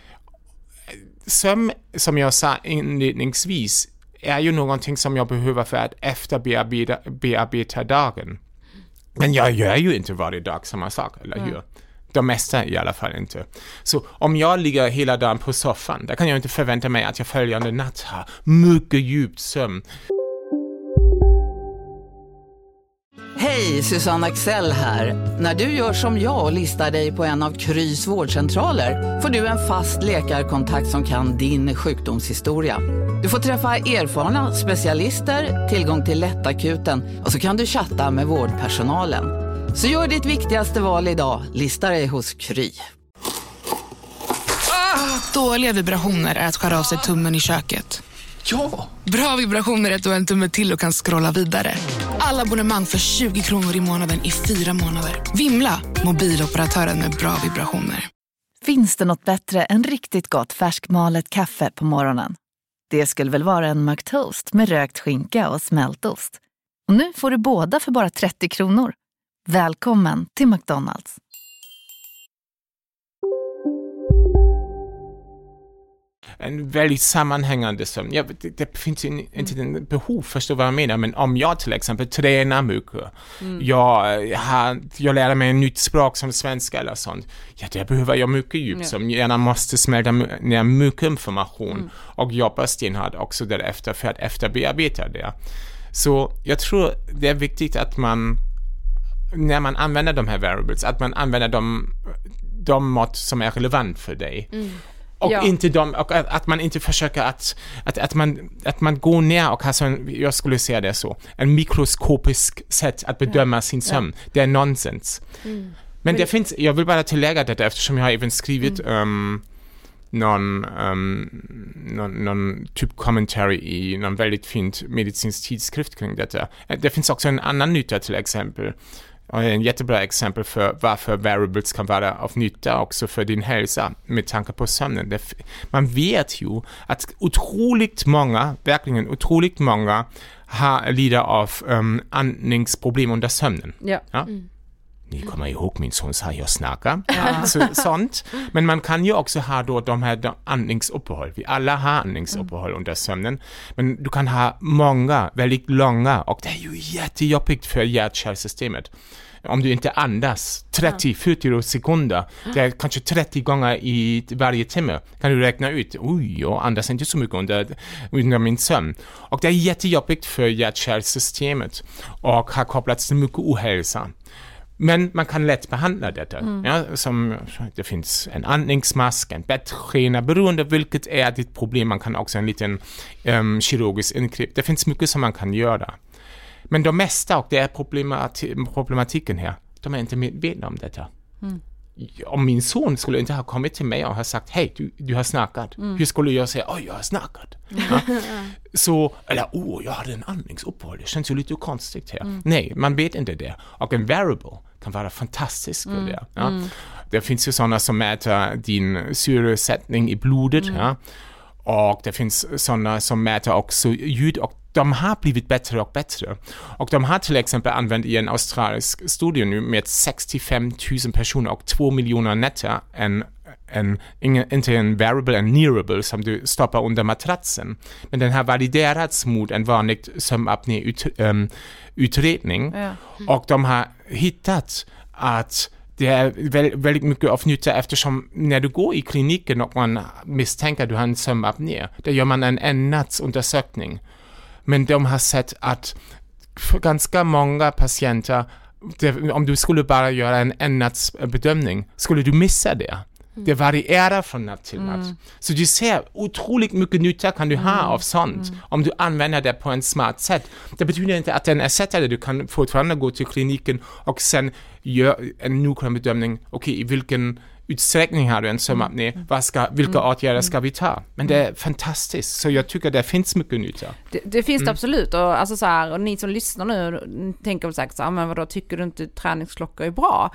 Speaker 5: Sömn, som jag sa inledningsvis, är ju någonting som jag behöver för att efterbearbeta dagen. Men jag gör ju inte varje dag samma sak, eller hur? De mesta i alla fall inte. Så om jag ligger hela dagen på soffan, där kan jag inte förvänta mig att jag följande natt har mycket djupt sömn.
Speaker 2: Hej, Susanne Axel här. När du gör som jag och listar dig på en av Krys vårdcentraler får du en fast läkarkontakt som kan din sjukdomshistoria. Du får träffa erfarna specialister, tillgång till lättakuten och så kan du chatta med vårdpersonalen. Så gör ditt viktigaste val idag, lista dig hos Kry.
Speaker 6: Dåliga vibrationer är att skära av sig tummen i köket.
Speaker 7: Ja!
Speaker 6: Bra vibrationer är att du har en tumme till och kan scrolla vidare. Alla abonnemang för 20 kronor i månaden i 4 månader. Vimla, mobiloperatören med bra vibrationer.
Speaker 1: Finns det något bättre än riktigt gott färskmalet kaffe på morgonen? Det skulle väl vara en McToast med rökt skinka och smältost. Och nu får du båda för bara 30 kronor. Välkommen till McDonald's.
Speaker 5: En väldigt sammanhängande sömn. Det finns inte en behov, förstå vad jag menar, men om jag till exempel tränar mycket, jag lär mig ett nytt språk som svenska eller sånt, det behöver jag mycket djup som gärna måste smälta ner mycket information och jobba stenhårt också därefter för att efterbearbeta det. Så jag tror det är viktigt att man, när man använder de här variables, att man använder de mått som är relevant för dig. Och inte och att man inte försöker att man går ner och har jag skulle säga det så, en mikroskopisk sätt att bedöma sin sömn. Det är nonsens. Men det finns, jag vill bara tillägga detta eftersom jag har även skrivit någon typ commentary i någon väldigt fint medicinsk tidskrift kring detta. Det finns också en annan nytta till exempel. Och en jättebra exempel för varför variables kan vara av nytta också för din hälsa med tanke på sömnen. Man vet ju att otroligt många lider av andningsproblem under sömnen. Ja? Ni kommer ihåg min son sa jag snackar. Sånt. Men man kan ju också ha då de här andningsuppehåll. Vi alla har andningsuppehåll under sömnen. Men du kan ha många, väldigt långa, och det är ju jättejobbigt för hjärt-kärlsystemet. Om du inte andas 30-40 sekunder, det är kanske 30 gånger i varje timme, kan du räkna ut, jag andas inte så mycket under min sömn. Och det är jättejobbigt för hjärt-kärlsystemet och har kopplats till mycket ohälsa. Men man kan lätt behandla detta. Det finns en andningsmask, en bettskena, beroende vilket är ditt problem. Man kan också en liten kirurgisk ingrepp. Det finns mycket som man kan göra. Men de mesta, och det är problematiken här, de är inte medvetna om detta. Om min son skulle inte ha kommit till mig och ha sagt, hej, du har snackat. Hur skulle jag säga, jag har snackat? Ja. Så, eller, jag hade en andningsuppehåll, det känns ju lite konstigt här. Nej, man vet inte det. Och en variable kan vara fantastisk för det. Ja. Det finns ju sådana som mäter din syresättning i blodet. Ja. Och det finns sådana som mäter också ljud, och de har blivit bättre och bättre. Och de har till exempel använt i en australisk studie nu med 65 000 personer och 2 miljoner nätter inte en variable, en nearable som du stoppar under matratsen. Men den har validerats mot en vanlig sömnapné-utredning. Och de har hittat att det är väldigt mycket av nytta, eftersom när du går i kliniken och man misstänker att du har en sömnapné, då gör man en nattundersökning. Men de har sett att för ganska många patienter, om du skulle bara göra en nattsbedömning, skulle du missa det. Det varierar från natt till natt. Så du ser otroligt mycket nytta kan du ha av sånt om du använder det på en smart sätt. Det betyder inte att den ersätter det. Du kan fortfarande gå till kliniken och sen göra en noggrann bedömning. Okej, i vilken utsträckning har du en sömnapné? Vilka åtgärder ska vi ta? Men det är fantastiskt. Så jag tycker det finns mycket nytta.
Speaker 4: Det finns det absolut. Och, alltså, så här, och ni som lyssnar nu tänker väl säkert så här, men vadå, tycker du inte träningsklockor är bra?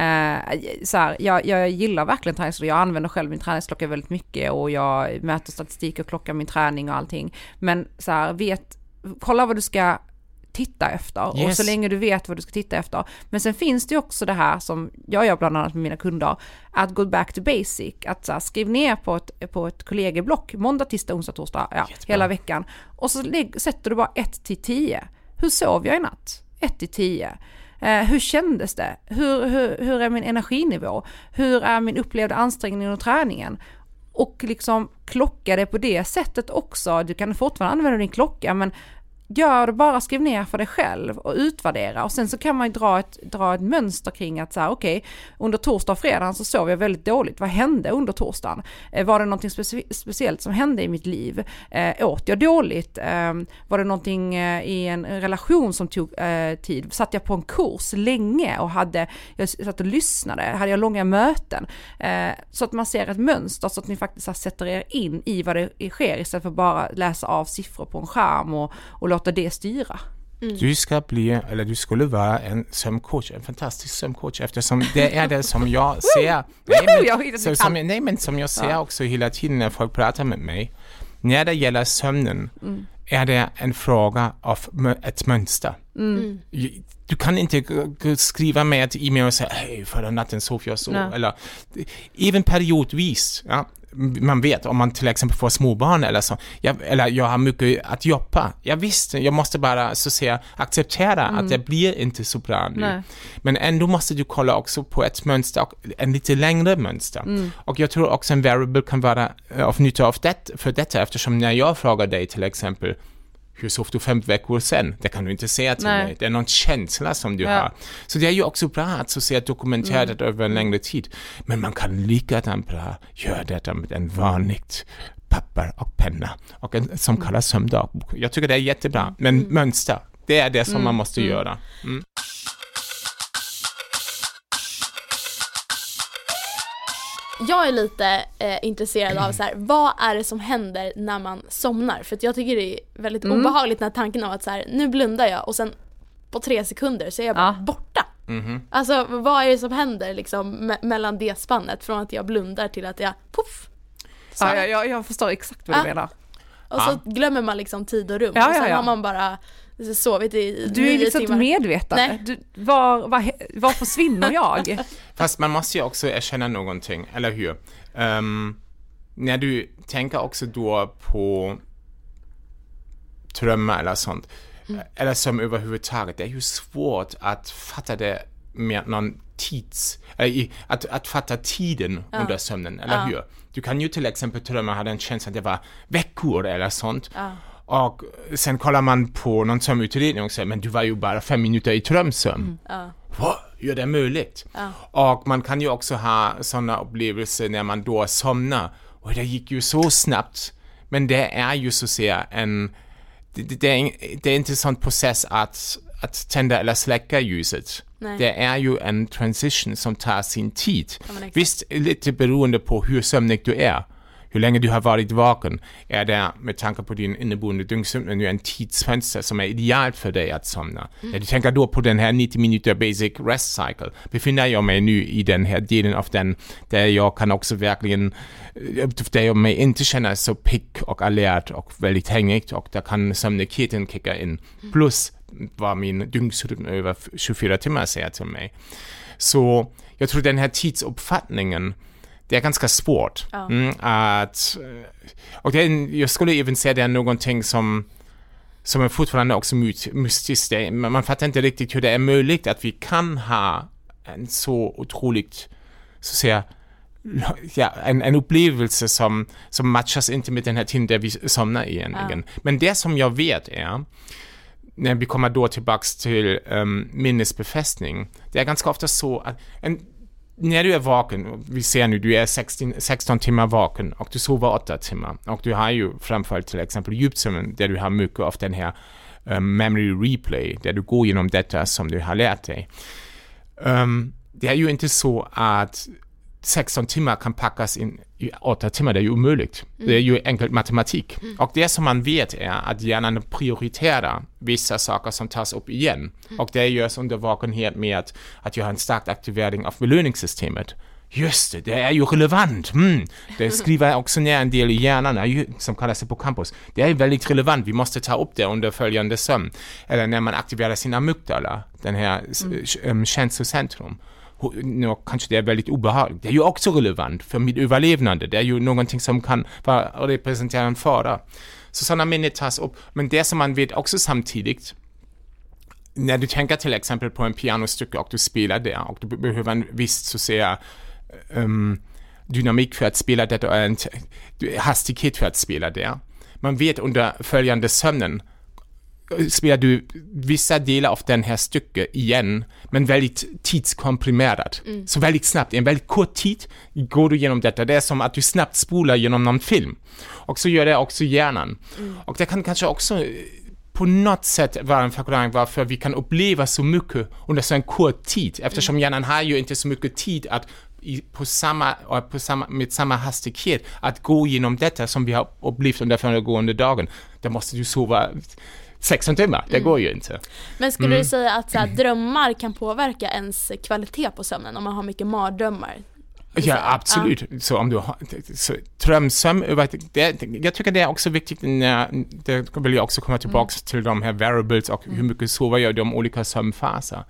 Speaker 4: Så här, jag gillar verkligen träningsklockor. Jag använder själv min träningsklocka väldigt mycket och jag mäter statistik och klockar min träning och allting. Men så här, kolla vad du ska titta efter.
Speaker 5: Yes.
Speaker 4: Och så länge du vet vad du ska titta efter. Men sen finns det ju också det här som jag gör bland annat med mina kunder, att go back to basic, att så här, skriv ner på ett kollegieblock måndag, tisdag, onsdag, torsdag, hela veckan. Och så sätter du bara 1-10. Hur sov jag i natt? 1-10. Hur kändes det? Hur är min energinivå? Hur är min upplevda ansträngning och träningen? Och liksom klocka det på det sättet också. Du kan fortfarande använda din klocka, men gör det bara, skriv ner för dig själv och utvärdera. Och sen så kan man ju dra ett mönster kring att så här, okej, under torsdag och fredag så sov jag väldigt dåligt. Vad hände under torsdagen? Var det någonting speciellt som hände i mitt liv? Åt jag dåligt? Var det någonting i en relation som tog tid? Satt jag på en kurs länge och jag satt och lyssnade? Hade jag långa möten? Så att man ser ett mönster, så att ni faktiskt så sätter er in i vad det sker istället för bara läsa av siffror på en skärm och låta det styra.
Speaker 5: Du skulle vara en sömncoach, en fantastisk sömncoach, eftersom det är det som jag ser. Som jag ser också hela tiden när folk pratar med mig. När det gäller sömnen är det en fråga av ett mönster. Du kan inte skriva med ett e-mail och säga, hej, förra natten sov jag så. Eller, även periodvis, man vet om man till exempel får småbarn eller så, jag har mycket att jobba. Jag måste bara så säga acceptera att det blir inte så bra nu. Nej. Men ändå måste du kolla också på ett mönster, och en lite längre mönster. Och jag tror också en variable kan vara av nytta för detta, eftersom när jag frågar dig till exempel, hur sov du 5 veckor sedan? Det kan du inte säga till mig. Det är någon känsla som du har. Så det är ju också bra att så säga dokumenterat över en längre tid. Men man kan likadant bra göra detta med en vanligt papper och penna. Och som kallas sömndagbok. Jag tycker det är jättebra. Men mönster, det är det som man måste göra.
Speaker 3: Jag är lite intresserad av så här, vad är det som händer när man somnar? För att jag tycker det är väldigt obehagligt när tanken av att så här, nu blundar jag och sen på 3 sekunder så är jag bara borta. Alltså vad är det som händer liksom, mellan det spannet från att jag blundar till att jag puff?
Speaker 4: Jag förstår exakt vad du menar.
Speaker 3: Och så glömmer man liksom tid och rum. Och sen har man bara sovit i 9 timmar.
Speaker 4: Du är liksom medvetande. Var försvinner jag?
Speaker 5: Fast man måste ju också erkänna någonting, eller hur? När du tänker också då på drömmar eller sånt, eller som överhuvudtaget, det är ju svårt att fatta det med någon att fatta tiden under sömnen, eller hur? Du kan ju till exempel drömma, hade en känsla att det var veckor eller sånt. Och sen kollar man på någon sömnutredning och säger, men du var ju bara 5 minuter i drömsömn. Vad gör det möjligt? Och man kan ju också ha sådana upplevelser när man då somnar. Och det gick ju så snabbt. Men det är ju så att säga det är inte en sån process att tända eller släcka ljuset.
Speaker 3: Nej.
Speaker 5: Det är ju en transition som tar sin tid.
Speaker 3: Ja,
Speaker 5: visst, lite beroende på hur sömnig du är. Hur länge du har varit vaken är det med tanke på din inneboende dygnsrytm en tidsfönster som är idealt för dig att somna. När du tänker då på den här 90 minuter basic rest cycle befinner jag mig nu i den här delen av den där jag kan också verkligen, där jag mig inte känner så pick och alert och väldigt hängigt och där kan sömnigheten kicka in. Plus vad min dygnsrytm över 24 timmar säger till mig. Så jag tror den här tidsuppfattningen det är ganska svårt. Jag skulle även säga det är någonting som är fortfarande också mystiskt. Man fattar inte riktigt hur det är möjligt att vi kan ha en så otroligt, så att säga, en upplevelse som matchas inte med den här tiden där vi somnar egentligen. Men det som jag vet är, när vi kommer då tillbaks till minnesbefästning, det är ganska ofta så att när du är vaken, vi ser nu, du är 16 timmar vaken och du sover 8 timmar. Och du har ju framförallt till exempel djupsömnen där du har mycket av den här memory replay, där du går igenom detta som du har lärt dig. Det är ju inte så att 16 timmar kan packas in i 8 timmar, det är ju omöjligt. Det är ju enkel matematik. Och det som man vet är att hjärnan prioriterar vissa saker som tas upp igen. Och det görs under vakenhet med att jag har en stark aktivering av belöningssystemet. Just det är ju relevant. Det skriver också ner en del i hjärnan som kallas hippocampus. Det är väldigt relevant, vi måste ta upp det under följande sömn. Eller när man aktiverar sina amygdala, den här känslocentrum. Kanske det är väldigt obehagligt. Det är ju också relevant för mitt överlevnande. Det är ju någonting som kan representera en fara. Så sådana minnen tas upp. Men det som man vet också samtidigt, när du tänker till exempel på en pianostycke och du spelar det och du behöver en viss, så att säga, dynamik för att spela det och en hastighet för att spela det. Man vet under följande sömnen spelar du vissa delar av den här stycket igen, men väldigt tidskomprimerat. Så väldigt snabbt, i en väldigt kort tid går du igenom detta. Det är som att du snabbt spolar genom någon film. Och så gör det också hjärnan. Och det kan kanske också på något sätt vara en förklaring varför vi kan uppleva så mycket under så en kort tid. Eftersom hjärnan har ju inte så mycket tid att med samma hastighet att gå igenom detta som vi har upplevt under föregående dagen. Där måste du sova 16 timmar, det går ju inte.
Speaker 3: Men skulle du säga att så här, drömmar kan påverka ens kvalitet på sömnen om man har mycket mardrömmar?
Speaker 5: Ja, absolut. Så om du har drömsömn, jag tycker det är också viktigt, det vill jag också komma tillbaka till de här variables och hur mycket sover jag i de olika sömnfaser.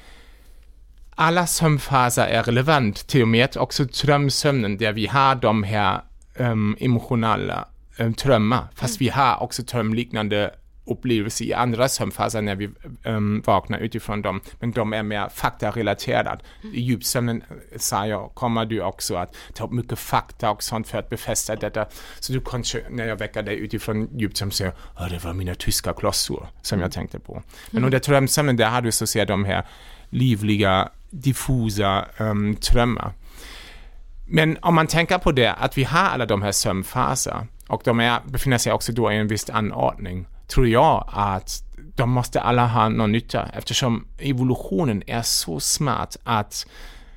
Speaker 5: Alla sömnfaser är relevant, till och med också drömsömnen där vi har de här emotionella drömmar, fast vi har också drömliknande upplevelser i andra sömnfaser när vi vaknar utifrån dem, men de är mer faktarelaterade. I djupsömnen kommer du också att ta upp mycket fakta och sånt för att befästa detta. Så du kanske, när jag väcker dig utifrån djupsömn, säger det var mina tyska klossor som jag tänkte på. Men under drömsömnen, där har du så att säga de här livliga, diffusa drömmar. Men om man tänker på det, att vi har alla de här sömnfaser och de befinner sig också då i en viss anordning, tror jag att de måste alla ha någon nytta, eftersom evolutionen är så smart att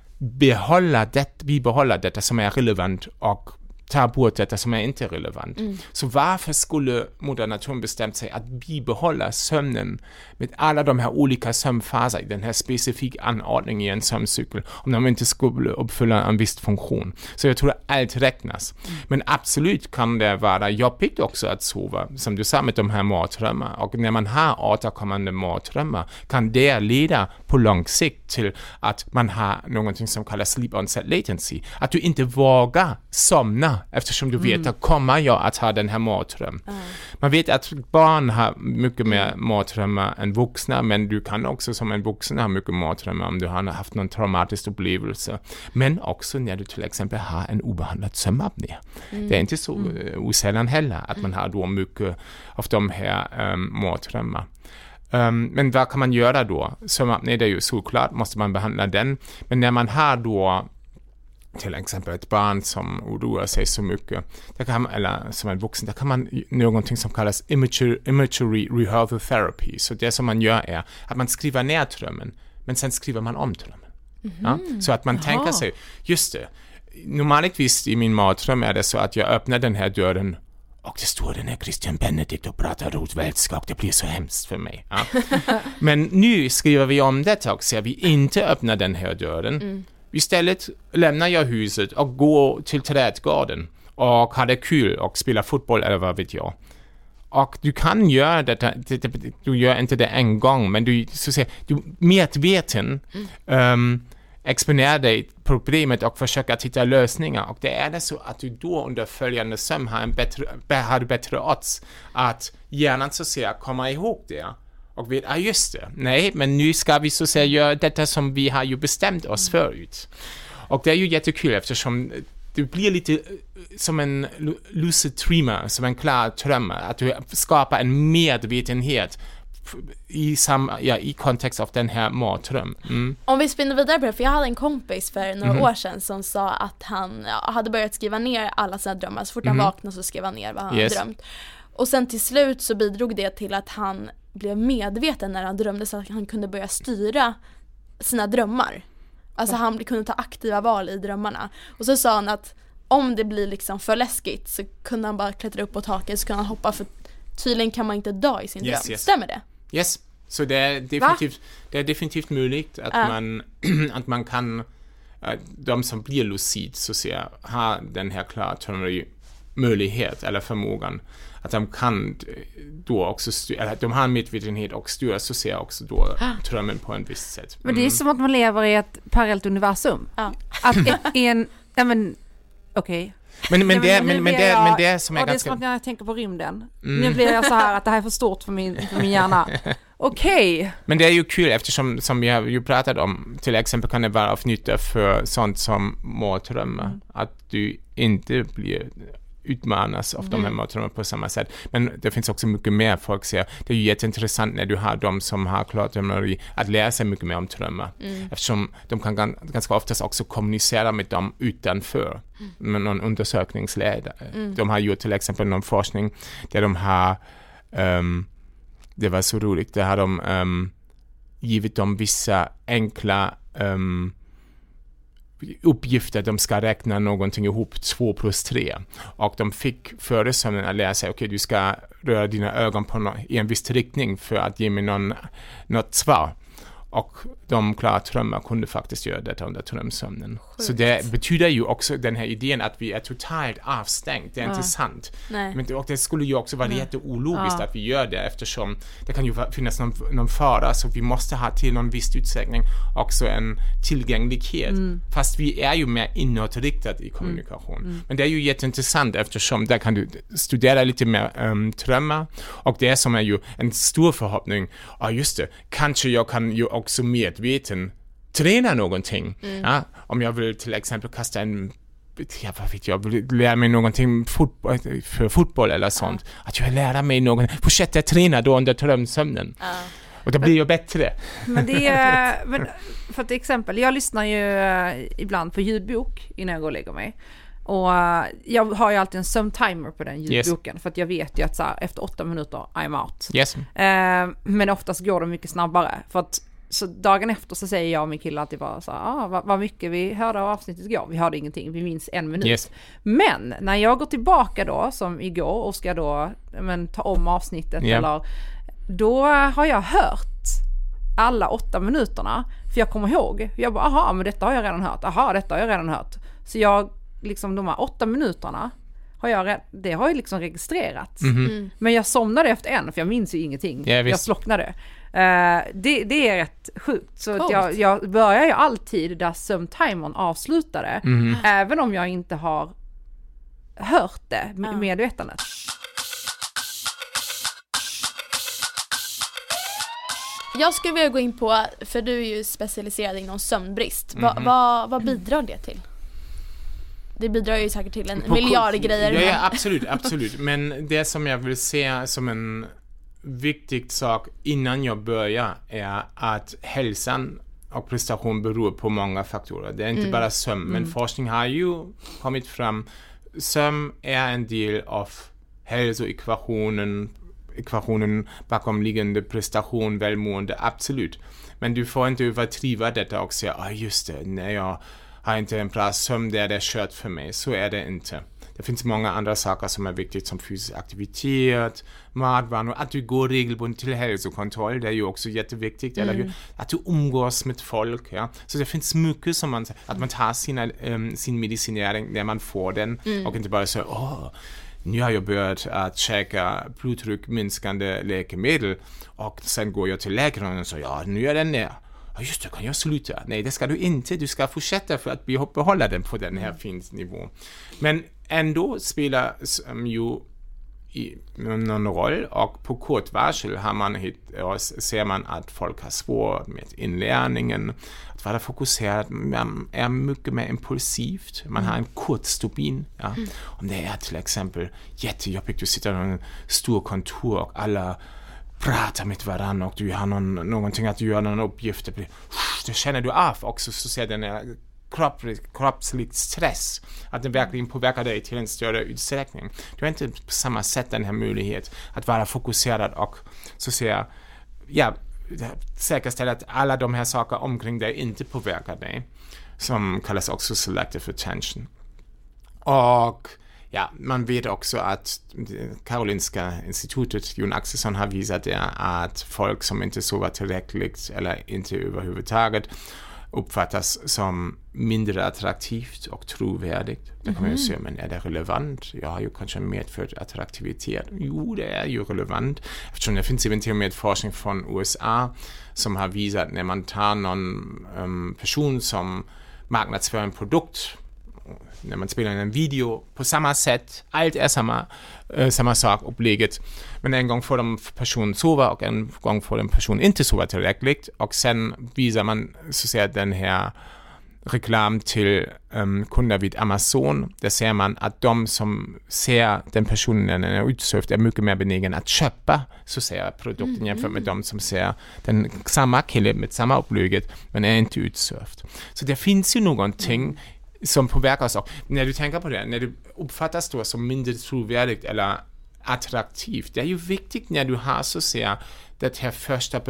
Speaker 5: bibehålla detta som är relevant och ta bort detta som är inte relevant. Så varför skulle moder naturen bestämt sig att bibehålla sömnen med alla de här olika sömnfaser i den här specifika anordningen i en sömncykel om de inte skulle uppfylla en viss funktion? Så jag tror att allt räknas. Men absolut kan det vara jobbigt också att sova, som du sa, med de här mardrömmar. Och när man har återkommande mardrömmar kan det leda på lång sikt till att man har någonting som kallas sleep onset latency. Att du inte vågar somna eftersom du vet att kommer jag att ha den här mardrömmen. Man vet att barn har mycket mer mardrömmar än vuxna, men du kan också som en vuxen ha mycket mardrömmar om du har haft någon traumatisk upplevelse. Men också när du till exempel har en obehandlad sömnapné. Det är inte så osällan heller att man har då mycket av de här mardrömmar. Men vad kan man göra då? Sömnapné, det är ju såklart, måste man behandla den. Men när man har då till exempel ett barn som oroar sig så mycket, eller som en vuxen, där kan man någonting som kallas imagery rehearsal therapy. Så det som man gör är att man skriver ner drömmen, men sen skriver man om drömmen. Ja? Så att man tänker sig, just det, normaltvis i min mardröm är det så att jag öppnar den här dörren och det står den här Christian Benedict och pratar rotvältskap. Det blir så hemskt för mig. Ja. Men nu skriver vi om det och ser vi inte öppnar den här dörren. Istället lämnar jag huset och går till trädgården och har det kul och spelar fotboll eller vad vet jag. Och du kan göra detta, du gör inte det en gång, men du medveten exponerar dig problemet och försöker hitta lösningar. Och det är det så att du då under följande sömn har bättre odds att hjärnan så att säga komma ihåg det. Och vet, just det, nej, men nu ska vi så att säga göra detta som vi har ju bestämt oss förut. Och det är ju jättekul eftersom det blir lite som en lucid dreamer, som en klar drömmare, att du skapar en medvetenhet i kontext av den här mardröm.
Speaker 3: Om vi spinner vidare på det, för jag hade en kompis för några år sedan som sa att han hade börjat skriva ner alla sina drömmar. Så fort han vaknade så skrev han ner vad han hade drömt. Och sen till slut så bidrog det till att han blev medveten när han drömde, så att han kunde börja styra sina drömmar. Alltså han kunde ta aktiva val i drömmarna. Och så sa han att om det blir liksom för läskigt så kunde han bara klättra upp på taket, så kunde han hoppa, för tydligen kan man inte dö i sin dröm. Yes. Stämmer det?
Speaker 5: Yes, så det är definitivt möjligt att man kan, de som blir lucid så att säga, ha den här klara möjlighet eller förmågan att de kan då också styra, de har en medvetenhet och styra så att säga också då drömmen på en viss sätt.
Speaker 4: Men det är som att man lever i ett parallellt universum. Att okej.
Speaker 5: Men det är som är ganska...
Speaker 4: Det är som att jag tänker på rymden. Nu blir jag så här att det här är för stort för min hjärna. Okej.
Speaker 5: Men det är ju kul eftersom, som vi har ju pratat om, till exempel kan det vara av nytta för sånt som mardrömmar. Att du inte blir utmanas av de här mardrömmarna på samma sätt. Men det finns också mycket mer. Folk säger, det är ju jätteintressant när du har de som har klardrömmeri att lära sig mycket mer om drömmar. Eftersom de kan ganska oftast också kommunicera med dem utanför. Med någon undersökningsledare. De har gjort till exempel någon forskning där de har det var så roligt, där har de givit dem vissa enkla uppgifter, de ska räkna någonting ihop 2 + 3 och de fick före sömnen att lära sig, okej, du ska röra dina ögon i en viss riktning för att ge mig något svar, och de klara drömmar kunde faktiskt göra detta under drömsömnen. Så det betyder ju också den här idén att vi är totalt avstängt, det är inte sant. Men och det skulle ju också vara jätteologiskt att vi gör det, eftersom det kan ju finnas någon fara, så vi måste ha till någon viss utsträckning också en tillgänglighet, fast vi är ju mer inåtriktat i kommunikation. Men det är ju jätteintressant eftersom där kan du studera lite mer drömmar, och det som är ju en stor förhoppning, just det, kanske jag kan ju också medveten träna någonting. Om jag vill till exempel kasta jag vill lära mig någonting för fotboll eller sånt. Att jag lär mig något, fortsätta träna då under drömsömnen. Och det blir ju bättre.
Speaker 4: Men för till exempel, jag lyssnar ju ibland på ljudbok innan jag går och lägger mig. Och jag har ju alltid en sömntimer på den ljudboken, för att jag vet ju att så här, efter 8 minuter I'm out. Men oftast går det mycket snabbare, för att så dagen efter så säger jag och min kille alltid bara så här, vad mycket vi hörde av avsnittet igår. Vi hörde ingenting, vi minns 1 minut. Men när jag går tillbaka då, som igår, och ska då ta om avsnittet eller, då har jag hört alla 8 minuterna, för jag kommer ihåg. Jag bara, men detta har jag redan hört. Detta har jag redan hört. Så jag liksom de här 8 minuterna det har jag liksom registrerat. Men jag somnade efter 1, för jag minns ju ingenting. Jag slocknade. Det är rätt sjukt. Så att jag börjar ju alltid där sömntimern avslutade, även om jag inte har hört det medvetandet.
Speaker 3: Jag skulle vilja gå in på, för du är ju specialiserad inom sömnbrist. Vad bidrar det till? Det bidrar ju säkert till en miljard grejer.
Speaker 5: Ja, absolut. Men det som jag vill se som en viktig sak innan jag börjar är att hälsan och prestation beror på många faktorer. Det är inte bara sömn, men forskning har ju kommit fram. Sömn är en del av hälsoekvationen bakomliggande prestation, välmående, absolut. Men du får inte överdriva detta och säga, just det, när jag har inte en bra sömn, det är kört för mig. Så är det inte. Det finns många andra saker som är viktigt, som fysisk aktivitet, matvanor, att du går regelbundet till hälsokontroll, det är ju också jätteviktigt, eller hur? Att du umgås med folk, ja. Så det finns mycket som att man tar sin medicinering när man får den, och inte bara så, nu har jag börjat att käka blodtryckminskande läkemedel, och sen går jag till läkaren och så, nu är den ner. Just det, kan jag sluta? Nej, det ska du inte. Du ska fortsätta för att behålla den på den här fint nivå. Men ändå spelar ju någon roll, och på kort varsel ser man att folk har svårt med inlärningen, att vara fokuserad, man är mycket mer impulsivt, man har en kort stubin. Ja. Om det är till exempel jättejobbigt, du sitter i en stor kontor och alla pratar med varandra och du har någonting att göra, någon uppgift, det känner du av också, så ser den här kroppslig stress, att den verkligen påverkar dig till en större utsträckning. Du har inte på samma sätt den här möjlighet att vara fokuserad och så säga, säkerställa att alla de här saker omkring dig inte påverkar dig, som kallas också selective attention. Och man vet också att Karolinska institutet, Jon Axelsson, har visat att folk som inte sover tillräckligt eller inte överhuvudtaget uppfattas som mindre attraktivt och trovärdigt. Då kan man ju säga, men är det relevant? Jag har ju kanske medfört attraktivitet. Jo, det är ju relevant. Eftersom det finns eventuellt med forskning från USA som har visat, när man tar någon person som marknadsför en produkt, när man spelar en video på samma sätt, allt är samma sak upplägget, men en gång får de person sova och en gång får den person inte sova tillräckligt, och sen visar man så att säga den här reklam till kunder vid Amazon. Där ser man att de som ser den personen när den är utsövd är mycket mer benägen att köpa så säga produkten jämfört med de som ser den samma kille med samma upplägget men är inte utsövd. Så det finns ju någonting som påverkar oss. Och när du tänker på det, när du uppfattas då som mindre trovärdigt eller attraktivt, det är ju viktigt när du har så att säga det här första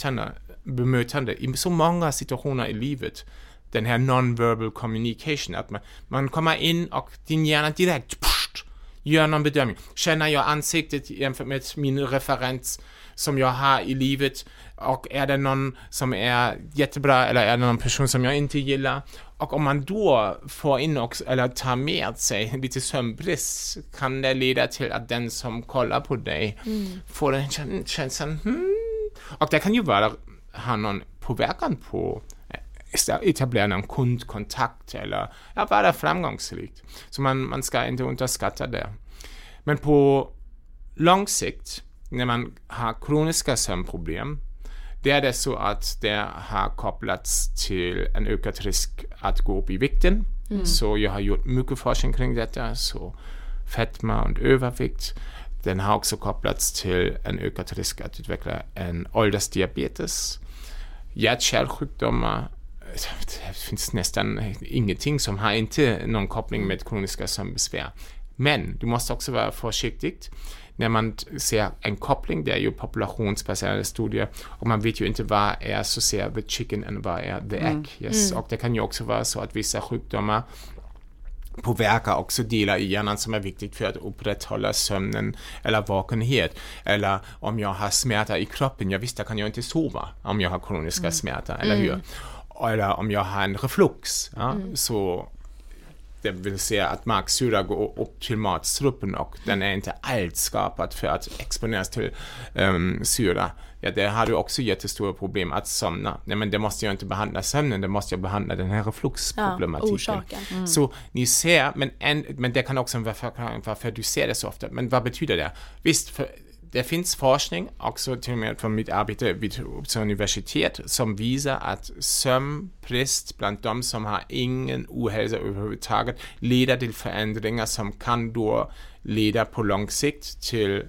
Speaker 5: bemötande i så många situationer i livet, den här non-verbal communication, att man kommer in och din hjärna direkt gör någon bedömning. Känner jag ansiktet jämfört med min referens som jag har i livet, och är det någon som är jättebra eller är det någon person som jag inte gillar? Och om man då får in också, eller tar med sig lite sömnbrist, kan det leda till att den som kollar på dig får en känslan och det kan ju ha någon påverkan på etablera någon kundkontakt eller vara framgångsrikt. Så man ska inte underskatta det. Men på lång sikt, när man har kroniska sömnproblem, det är det så att det har kopplats till en ökad risk att gå upp i vikten. Så jag har gjort mycket forskning kring detta, så fetma och övervikt. Den har också kopplats till en ökad risk att utveckla en åldersdiabetes, hjärt-kärlsjukdomar. Det finns nästan ingenting som har inte någon koppling med kroniska sömnbesvär. Men du måste också vara försiktig när man ser en koppling. Det är ju populationsbaserade studier och man vet ju inte vad är så att säga the chicken och vad är the egg. Yes. Och det kan ju också vara så att vissa sjukdomar påverkar också delar i hjärnan som är viktigt för att upprätthålla sömnen eller vakenhet. Eller om jag har smärta i kroppen, jag kan jag inte sova om jag har kroniska smärta, eller hur? Eller om jag har en reflux, så det vill säga att magsyra går upp till matstrupen och den är inte alls skapad för att exponeras till syra. Ja, det har du också jättestora problem att somna. Nej, men det måste jag inte behandla sömnen, det måste jag behandla den här refluxproblematiken. Så ni ser, men det kan också vara förklaring varför du ser det så ofta. Men vad betyder det? Visst, det finns forskning, också till och med från mitt arbete vid Uppsala universitet, som visar att sömnbrist bland de som har ingen ohälsa överhuvudtaget leder till förändringar som kan då leda på lång sikt till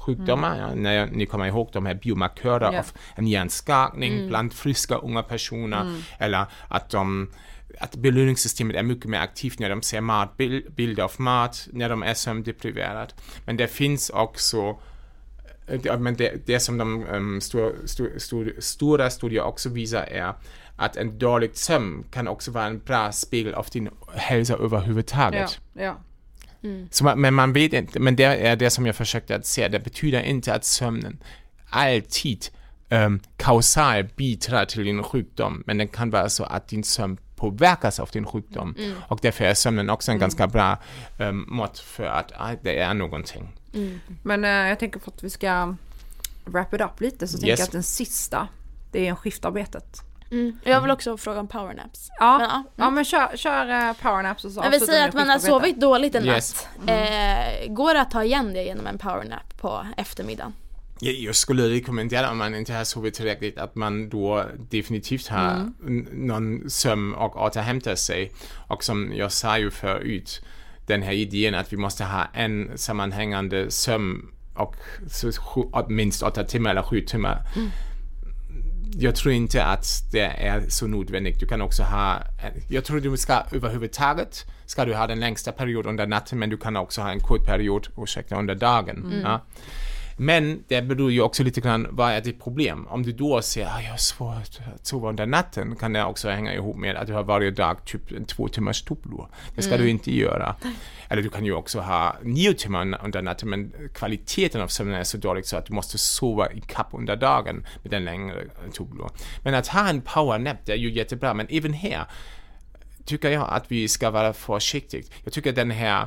Speaker 5: sjukdomar. När ni kommer ihåg de här biomarkörer av en hjärnskakning bland friska unga personer. Eller att belöningssystemet är mycket mer aktivt när de ser bilder av mat, när de är sömndepriverade. Men det finns också, men det som de stora studier också visar är att en dålig sömn kan också vara en bra spegel av din hälsa överhuvudtaget. Så, men man vet inte, men det är det som jag försökte att säga. Det betyder inte att sömnen alltid kausalt bidrar till din sjukdom, men det kan vara så att din sömn påverkas av din sjukdom. Och därför är sömnen också en ganska bra mått för att det är någonting.
Speaker 4: Men jag tänker för att vi ska wrap it up lite, så tänker jag att den sista, det är en skiftarbetet.
Speaker 3: Jag vill också fråga om powernaps.
Speaker 4: Men kör powernaps och så.
Speaker 3: Men vi säger att man har sovit dåligt en natt. Går det att ta igen det genom en powernap på eftermiddagen?
Speaker 5: Jag skulle rekommendera, om man inte har sovit tillräckligt, att man då definitivt har någon sömn och återhämtar sig. Och som jag sa ju förut, den här idén att vi måste ha en sammanhängande sömn och minst 8 timmar eller 7 timmar. Jag tror inte att det är så nödvändigt. Du kan också jag tror du ska överhuvudtaget ha den längsta perioden under natten, men du kan också ha en kort period under dagen. Ja. Men det beror ju också lite grann, vad är ditt problem? Om du då säger, jag har svårt att sova under natten, kan det också hänga ihop med att du har varje dag typ 2 timmars tupplur. Det ska du inte göra. Eller du kan ju också ha 9 timmar under natten, men kvaliteten av sömnen är så dålig så att du måste sova i kapp under dagen med en längre tupplur. Men att ha en powernap, det är ju jättebra, men även här tycker jag att vi ska vara försiktiga. Jag tycker den här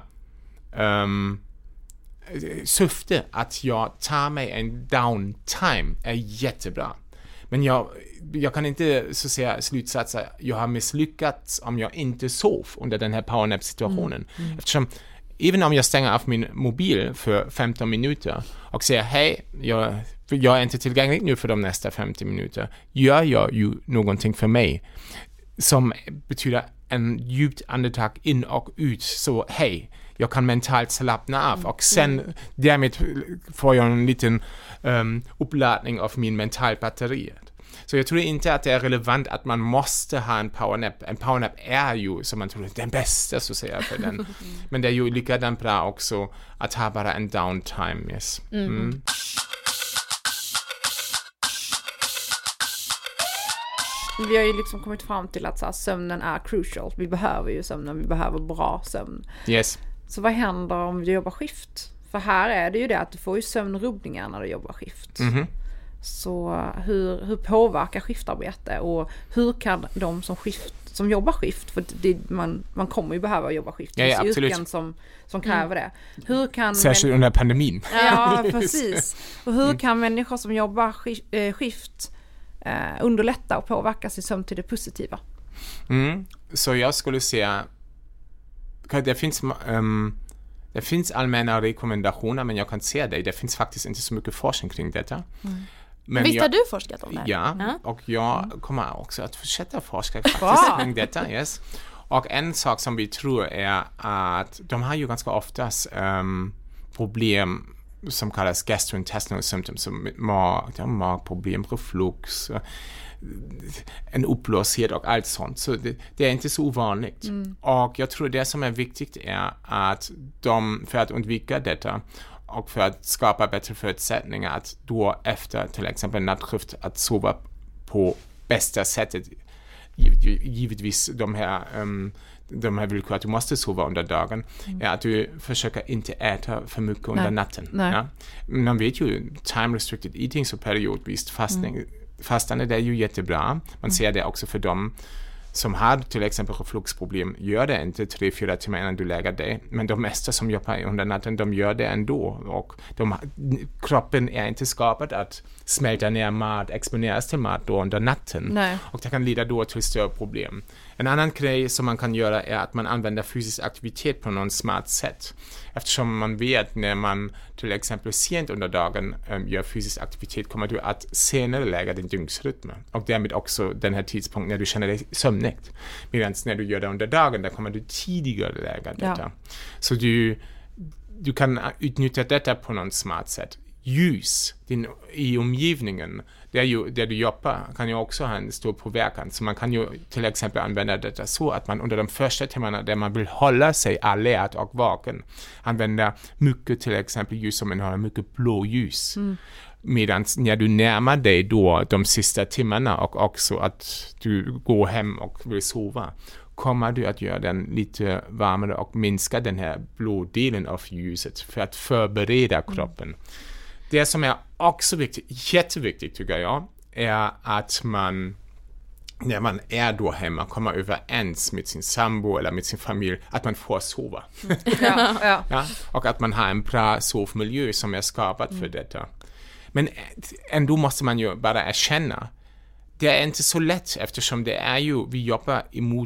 Speaker 5: syfte att jag tar mig en downtime är jättebra. Men jag kan inte så säga slutsatsa jag har misslyckats om jag inte sov under den här powernap-situationen. Eftersom även om jag stänger av min mobil för 15 minuter och säger hej, jag är inte tillgänglig nu för de nästa 50 minuter, gör jag ju någonting för mig som betyder en djupt andetag in och ut. Så hej, jag kan mentalt slappna av och sen därmed får jag en liten uppladdning av min mental batteri. Så jag tror inte att det är relevant att man måste ha en powernap. En powernap är ju, som man tror, den bästa så att säga för den. Men det är ju likadant bra också att ha bara en downtime. Yes.
Speaker 4: Vi har ju liksom kommit fram till att så här, sömnen är crucial. Vi behöver ju sömnen, vi behöver bra sömn.
Speaker 5: Yes.
Speaker 4: Så vad händer om du jobbar skift? För här är det ju det att du får ju sömnrubbningar när du jobbar skift. Så hur påverkar skiftarbete och hur kan de som jobbar skift, för man kommer ju behöva jobba skift. Det finns yrken som kräver det. Hur kan
Speaker 5: särskilt under pandemin.
Speaker 4: Ja, precis. Och hur kan människor som jobbar skift underlätta och påverka sin sömn till det positiva?
Speaker 5: Så jag skulle säga det finns allmänna rekommendationer, men jag kan säga det finns faktiskt inte så mycket forskning kring detta. Men
Speaker 3: visst har du forskat om det?
Speaker 5: Ja, och jag kommer också att fortsätta forska faktiskt kring detta. Yes. Och en sak som vi tror är att de har ju ganska oftast problem som kallas gastrointestinal symptoms, som magproblem, reflux, en upplöshet och allt sånt. Så det är inte så ovanligt. Och jag tror det som är viktigt är att för att undvika detta och för att skapa bättre förutsättningar att då efter till exempel nattskift att sova på bästa sättet, givetvis de här villkor att du måste sova under dagen, är att du försöker inte äta för mycket under natten. Ja? Man vet ju time restricted eating, så periodvis fastande, det är ju jättebra. Man ser det också för dem som har till exempel refluxproblem, gör det inte 3-4 timmar innan du lägger dig. Men de mesta som jobbar under natten, de gör det ändå. Och kroppen är inte skapad att smälta ner mat, exponeras till mat då under natten.
Speaker 4: Nej.
Speaker 5: Och det kan leda då till större problem. En annan grej som man kan göra är att man använder fysisk aktivitet på något smart sätt. Eftersom man vet när man till exempel sent under dagen gör fysisk aktivitet, kommer du att senare lägga din dygnsrytm. Och därmed också den här tidpunkt när du känner dig sömnig. Medan när du gör det under dagen, där kommer du tidigare lägga detta. Så du kan utnyttja detta på något smart sätt. ljus i omgivningen där du jobbar kan ju också ha en stor påverkan. Så man kan ju till exempel använda detta så att man under de första timmarna där man vill hålla sig alert och vaken använder mycket till exempel ljus som innehåller mycket blåljus. Medan när du närmar dig då de sista timmarna och också att du går hem och vill sova kommer du att göra den lite varmare och minska den här blå delen av ljuset för att förbereda kroppen. Det som är också viktigt, jätteviktigt tycker jag, är att man när man är då hemma kommer överens med sin sambo eller med sin familj att man får sova. Ja, och att man har en bra sovmiljö som är skapad för detta. Men ändå måste man ju bara erkänna, det är inte så lätt eftersom det är ju, vi jobbar emot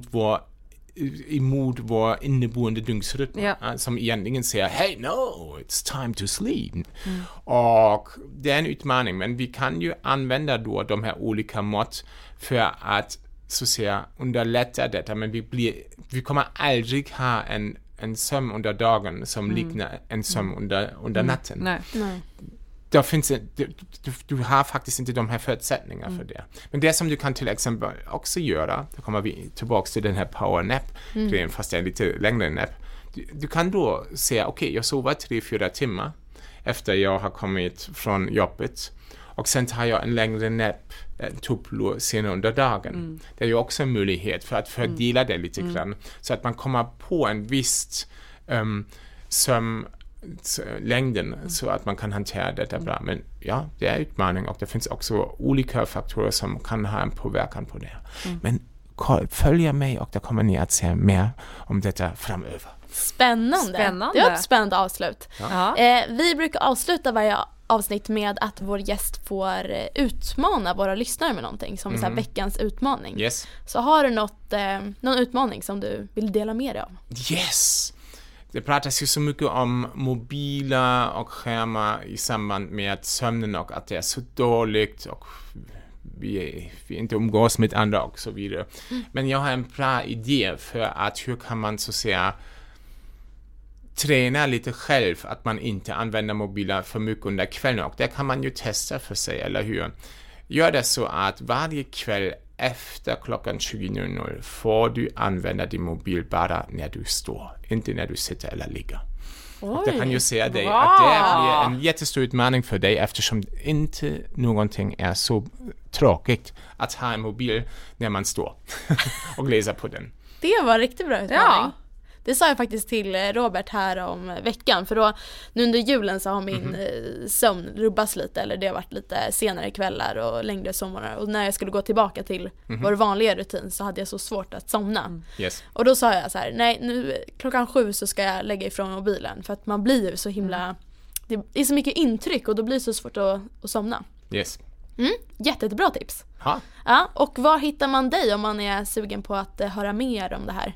Speaker 5: vår inneboende dygnsrytm som egentligen säger hey no, it's time to sleep. Och det är en utmaning, men vi kan ju använda då de här olika mått för att så att säga underlätta detta, men vi kommer aldrig ha en sömn under dagen som liknar en sömn under natten.
Speaker 4: Nej.
Speaker 5: Då finns du har faktiskt inte de här förutsättningarna för det. Men det som du kan till exempel också göra, då kommer vi tillbaka till den här power nap-grejen, fast det är lite längre nap. Du kan då säga, okej, jag sover 3-4 timmar efter jag har kommit från jobbet. Och sen tar jag en längre nap, tupplur senare under dagen. Det är ju också en möjlighet för att fördela det lite grann. Så att man kommer på en viss sömnlängden så att man kan hantera detta bra. Men ja, det är utmaning och det finns också olika faktorer som kan ha en påverkan på det. Men följ mig och då kommer ni att se mer om detta framöver.
Speaker 3: Spännande. Det var ett spännande avslut. Ja. Vi brukar avsluta varje avsnitt med att vår gäst får utmana våra lyssnare med någonting som så här veckans utmaning.
Speaker 5: Yes.
Speaker 3: Så har du någon utmaning som du vill dela med dig av?
Speaker 5: Yes! Det pratas ju så mycket om mobiler och skärmar i samband med sömnen och att det är så dåligt och vi inte umgås med andra och så vidare. Men jag har en bra idé för att hur kan man så att säga träna lite själv att man inte använder mobiler för mycket under kvällen och det kan man ju testa för sig, eller hur? Gör det så att varje kväll efter klockan 20.00 får du använda din mobil bara när du står, inte när du sitter eller ligger. Och det kan ju säga dig att det blir en jättestor utmaning för dig eftersom inte någonting är så tråkigt att ha en mobil när man står och läser på den.
Speaker 3: Det var riktigt bra utmaning. Ja. Det sa jag faktiskt till Robert här om veckan, för då nu under julen så har min sömn rubbats lite, eller det har varit lite senare kvällar och längre somrar, och när jag skulle gå tillbaka till vår vanliga rutin så hade jag så svårt att somna.
Speaker 5: Yes.
Speaker 3: Och då sa jag så här, nej, nu klockan 7 så ska jag lägga ifrån mobilen, för att man blir ju så himla, det är så mycket intryck och då blir det så svårt att somna.
Speaker 5: Yes.
Speaker 3: Jättebra tips.
Speaker 5: Ha.
Speaker 3: Ja, och var hittar man dig om man är sugen på att höra mer om det här?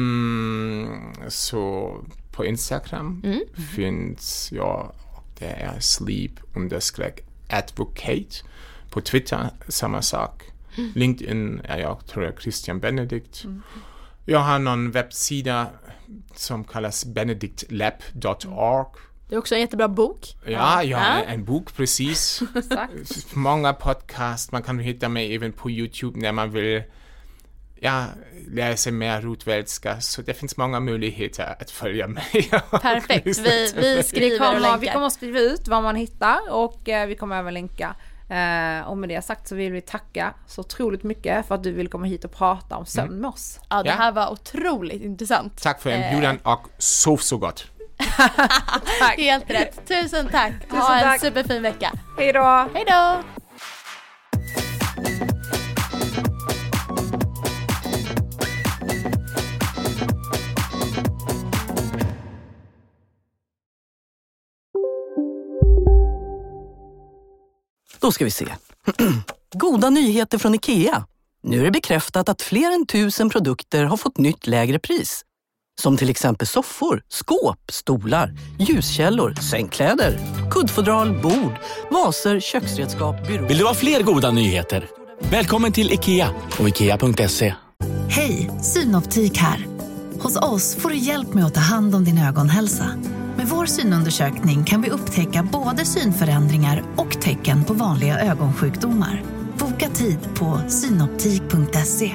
Speaker 5: Så på Instagram finns jag, det är sleep_advocate. På Twitter samma sak. LinkedIn är jag, tror jag, Christian Benedikt. Jag har någon webbsida som kallas benediktlab.org.
Speaker 3: Det är också en jättebra bok.
Speaker 5: Ja, en bok, precis. Många podcast, man kan hitta mig även på YouTube när man vill lära sig mer rotvälska, så det finns många möjligheter att följa mig.
Speaker 3: Perfekt, vi skriver och länkar.
Speaker 4: Vi kommer att skriva ut vad man hittar och vi kommer även länka. Och med det sagt så vill vi tacka så otroligt mycket för att du vill komma hit och prata om sömn med oss.
Speaker 3: Ja, det här var otroligt intressant.
Speaker 5: Tack för inbjudan och sov så gott.
Speaker 3: Tack. Helt rätt. Tusen tack. Ha en superfin vecka.
Speaker 4: Hej då.
Speaker 3: Hej då.
Speaker 7: Då ska vi se. Goda nyheter från IKEA. Nu är det bekräftat att fler än 1000 produkter har fått nytt lägre pris. Som till exempel soffor, skåp, stolar, ljuskällor, sängkläder, kuddfodral, bord, vaser, köksredskap, byråer.
Speaker 8: Vill du ha fler goda nyheter? Välkommen till IKEA och IKEA.se.
Speaker 1: Hej, Synoptik här. Hos oss får du hjälp med att ta hand om din ögonhälsa. Med vår synundersökning kan vi upptäcka både synförändringar och tecken på vanliga ögonsjukdomar. Boka tid på synoptik.se.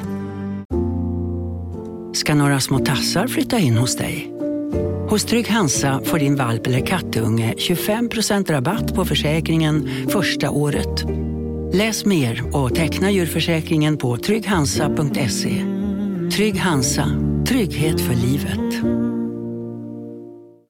Speaker 9: Ska några små tassar flytta in hos dig? Hos Trygg Hansa får din valp eller kattunge 25% rabatt på försäkringen första året. Läs mer och teckna djurförsäkringen på trygghansa.se. Trygg Hansa, trygghet för livet.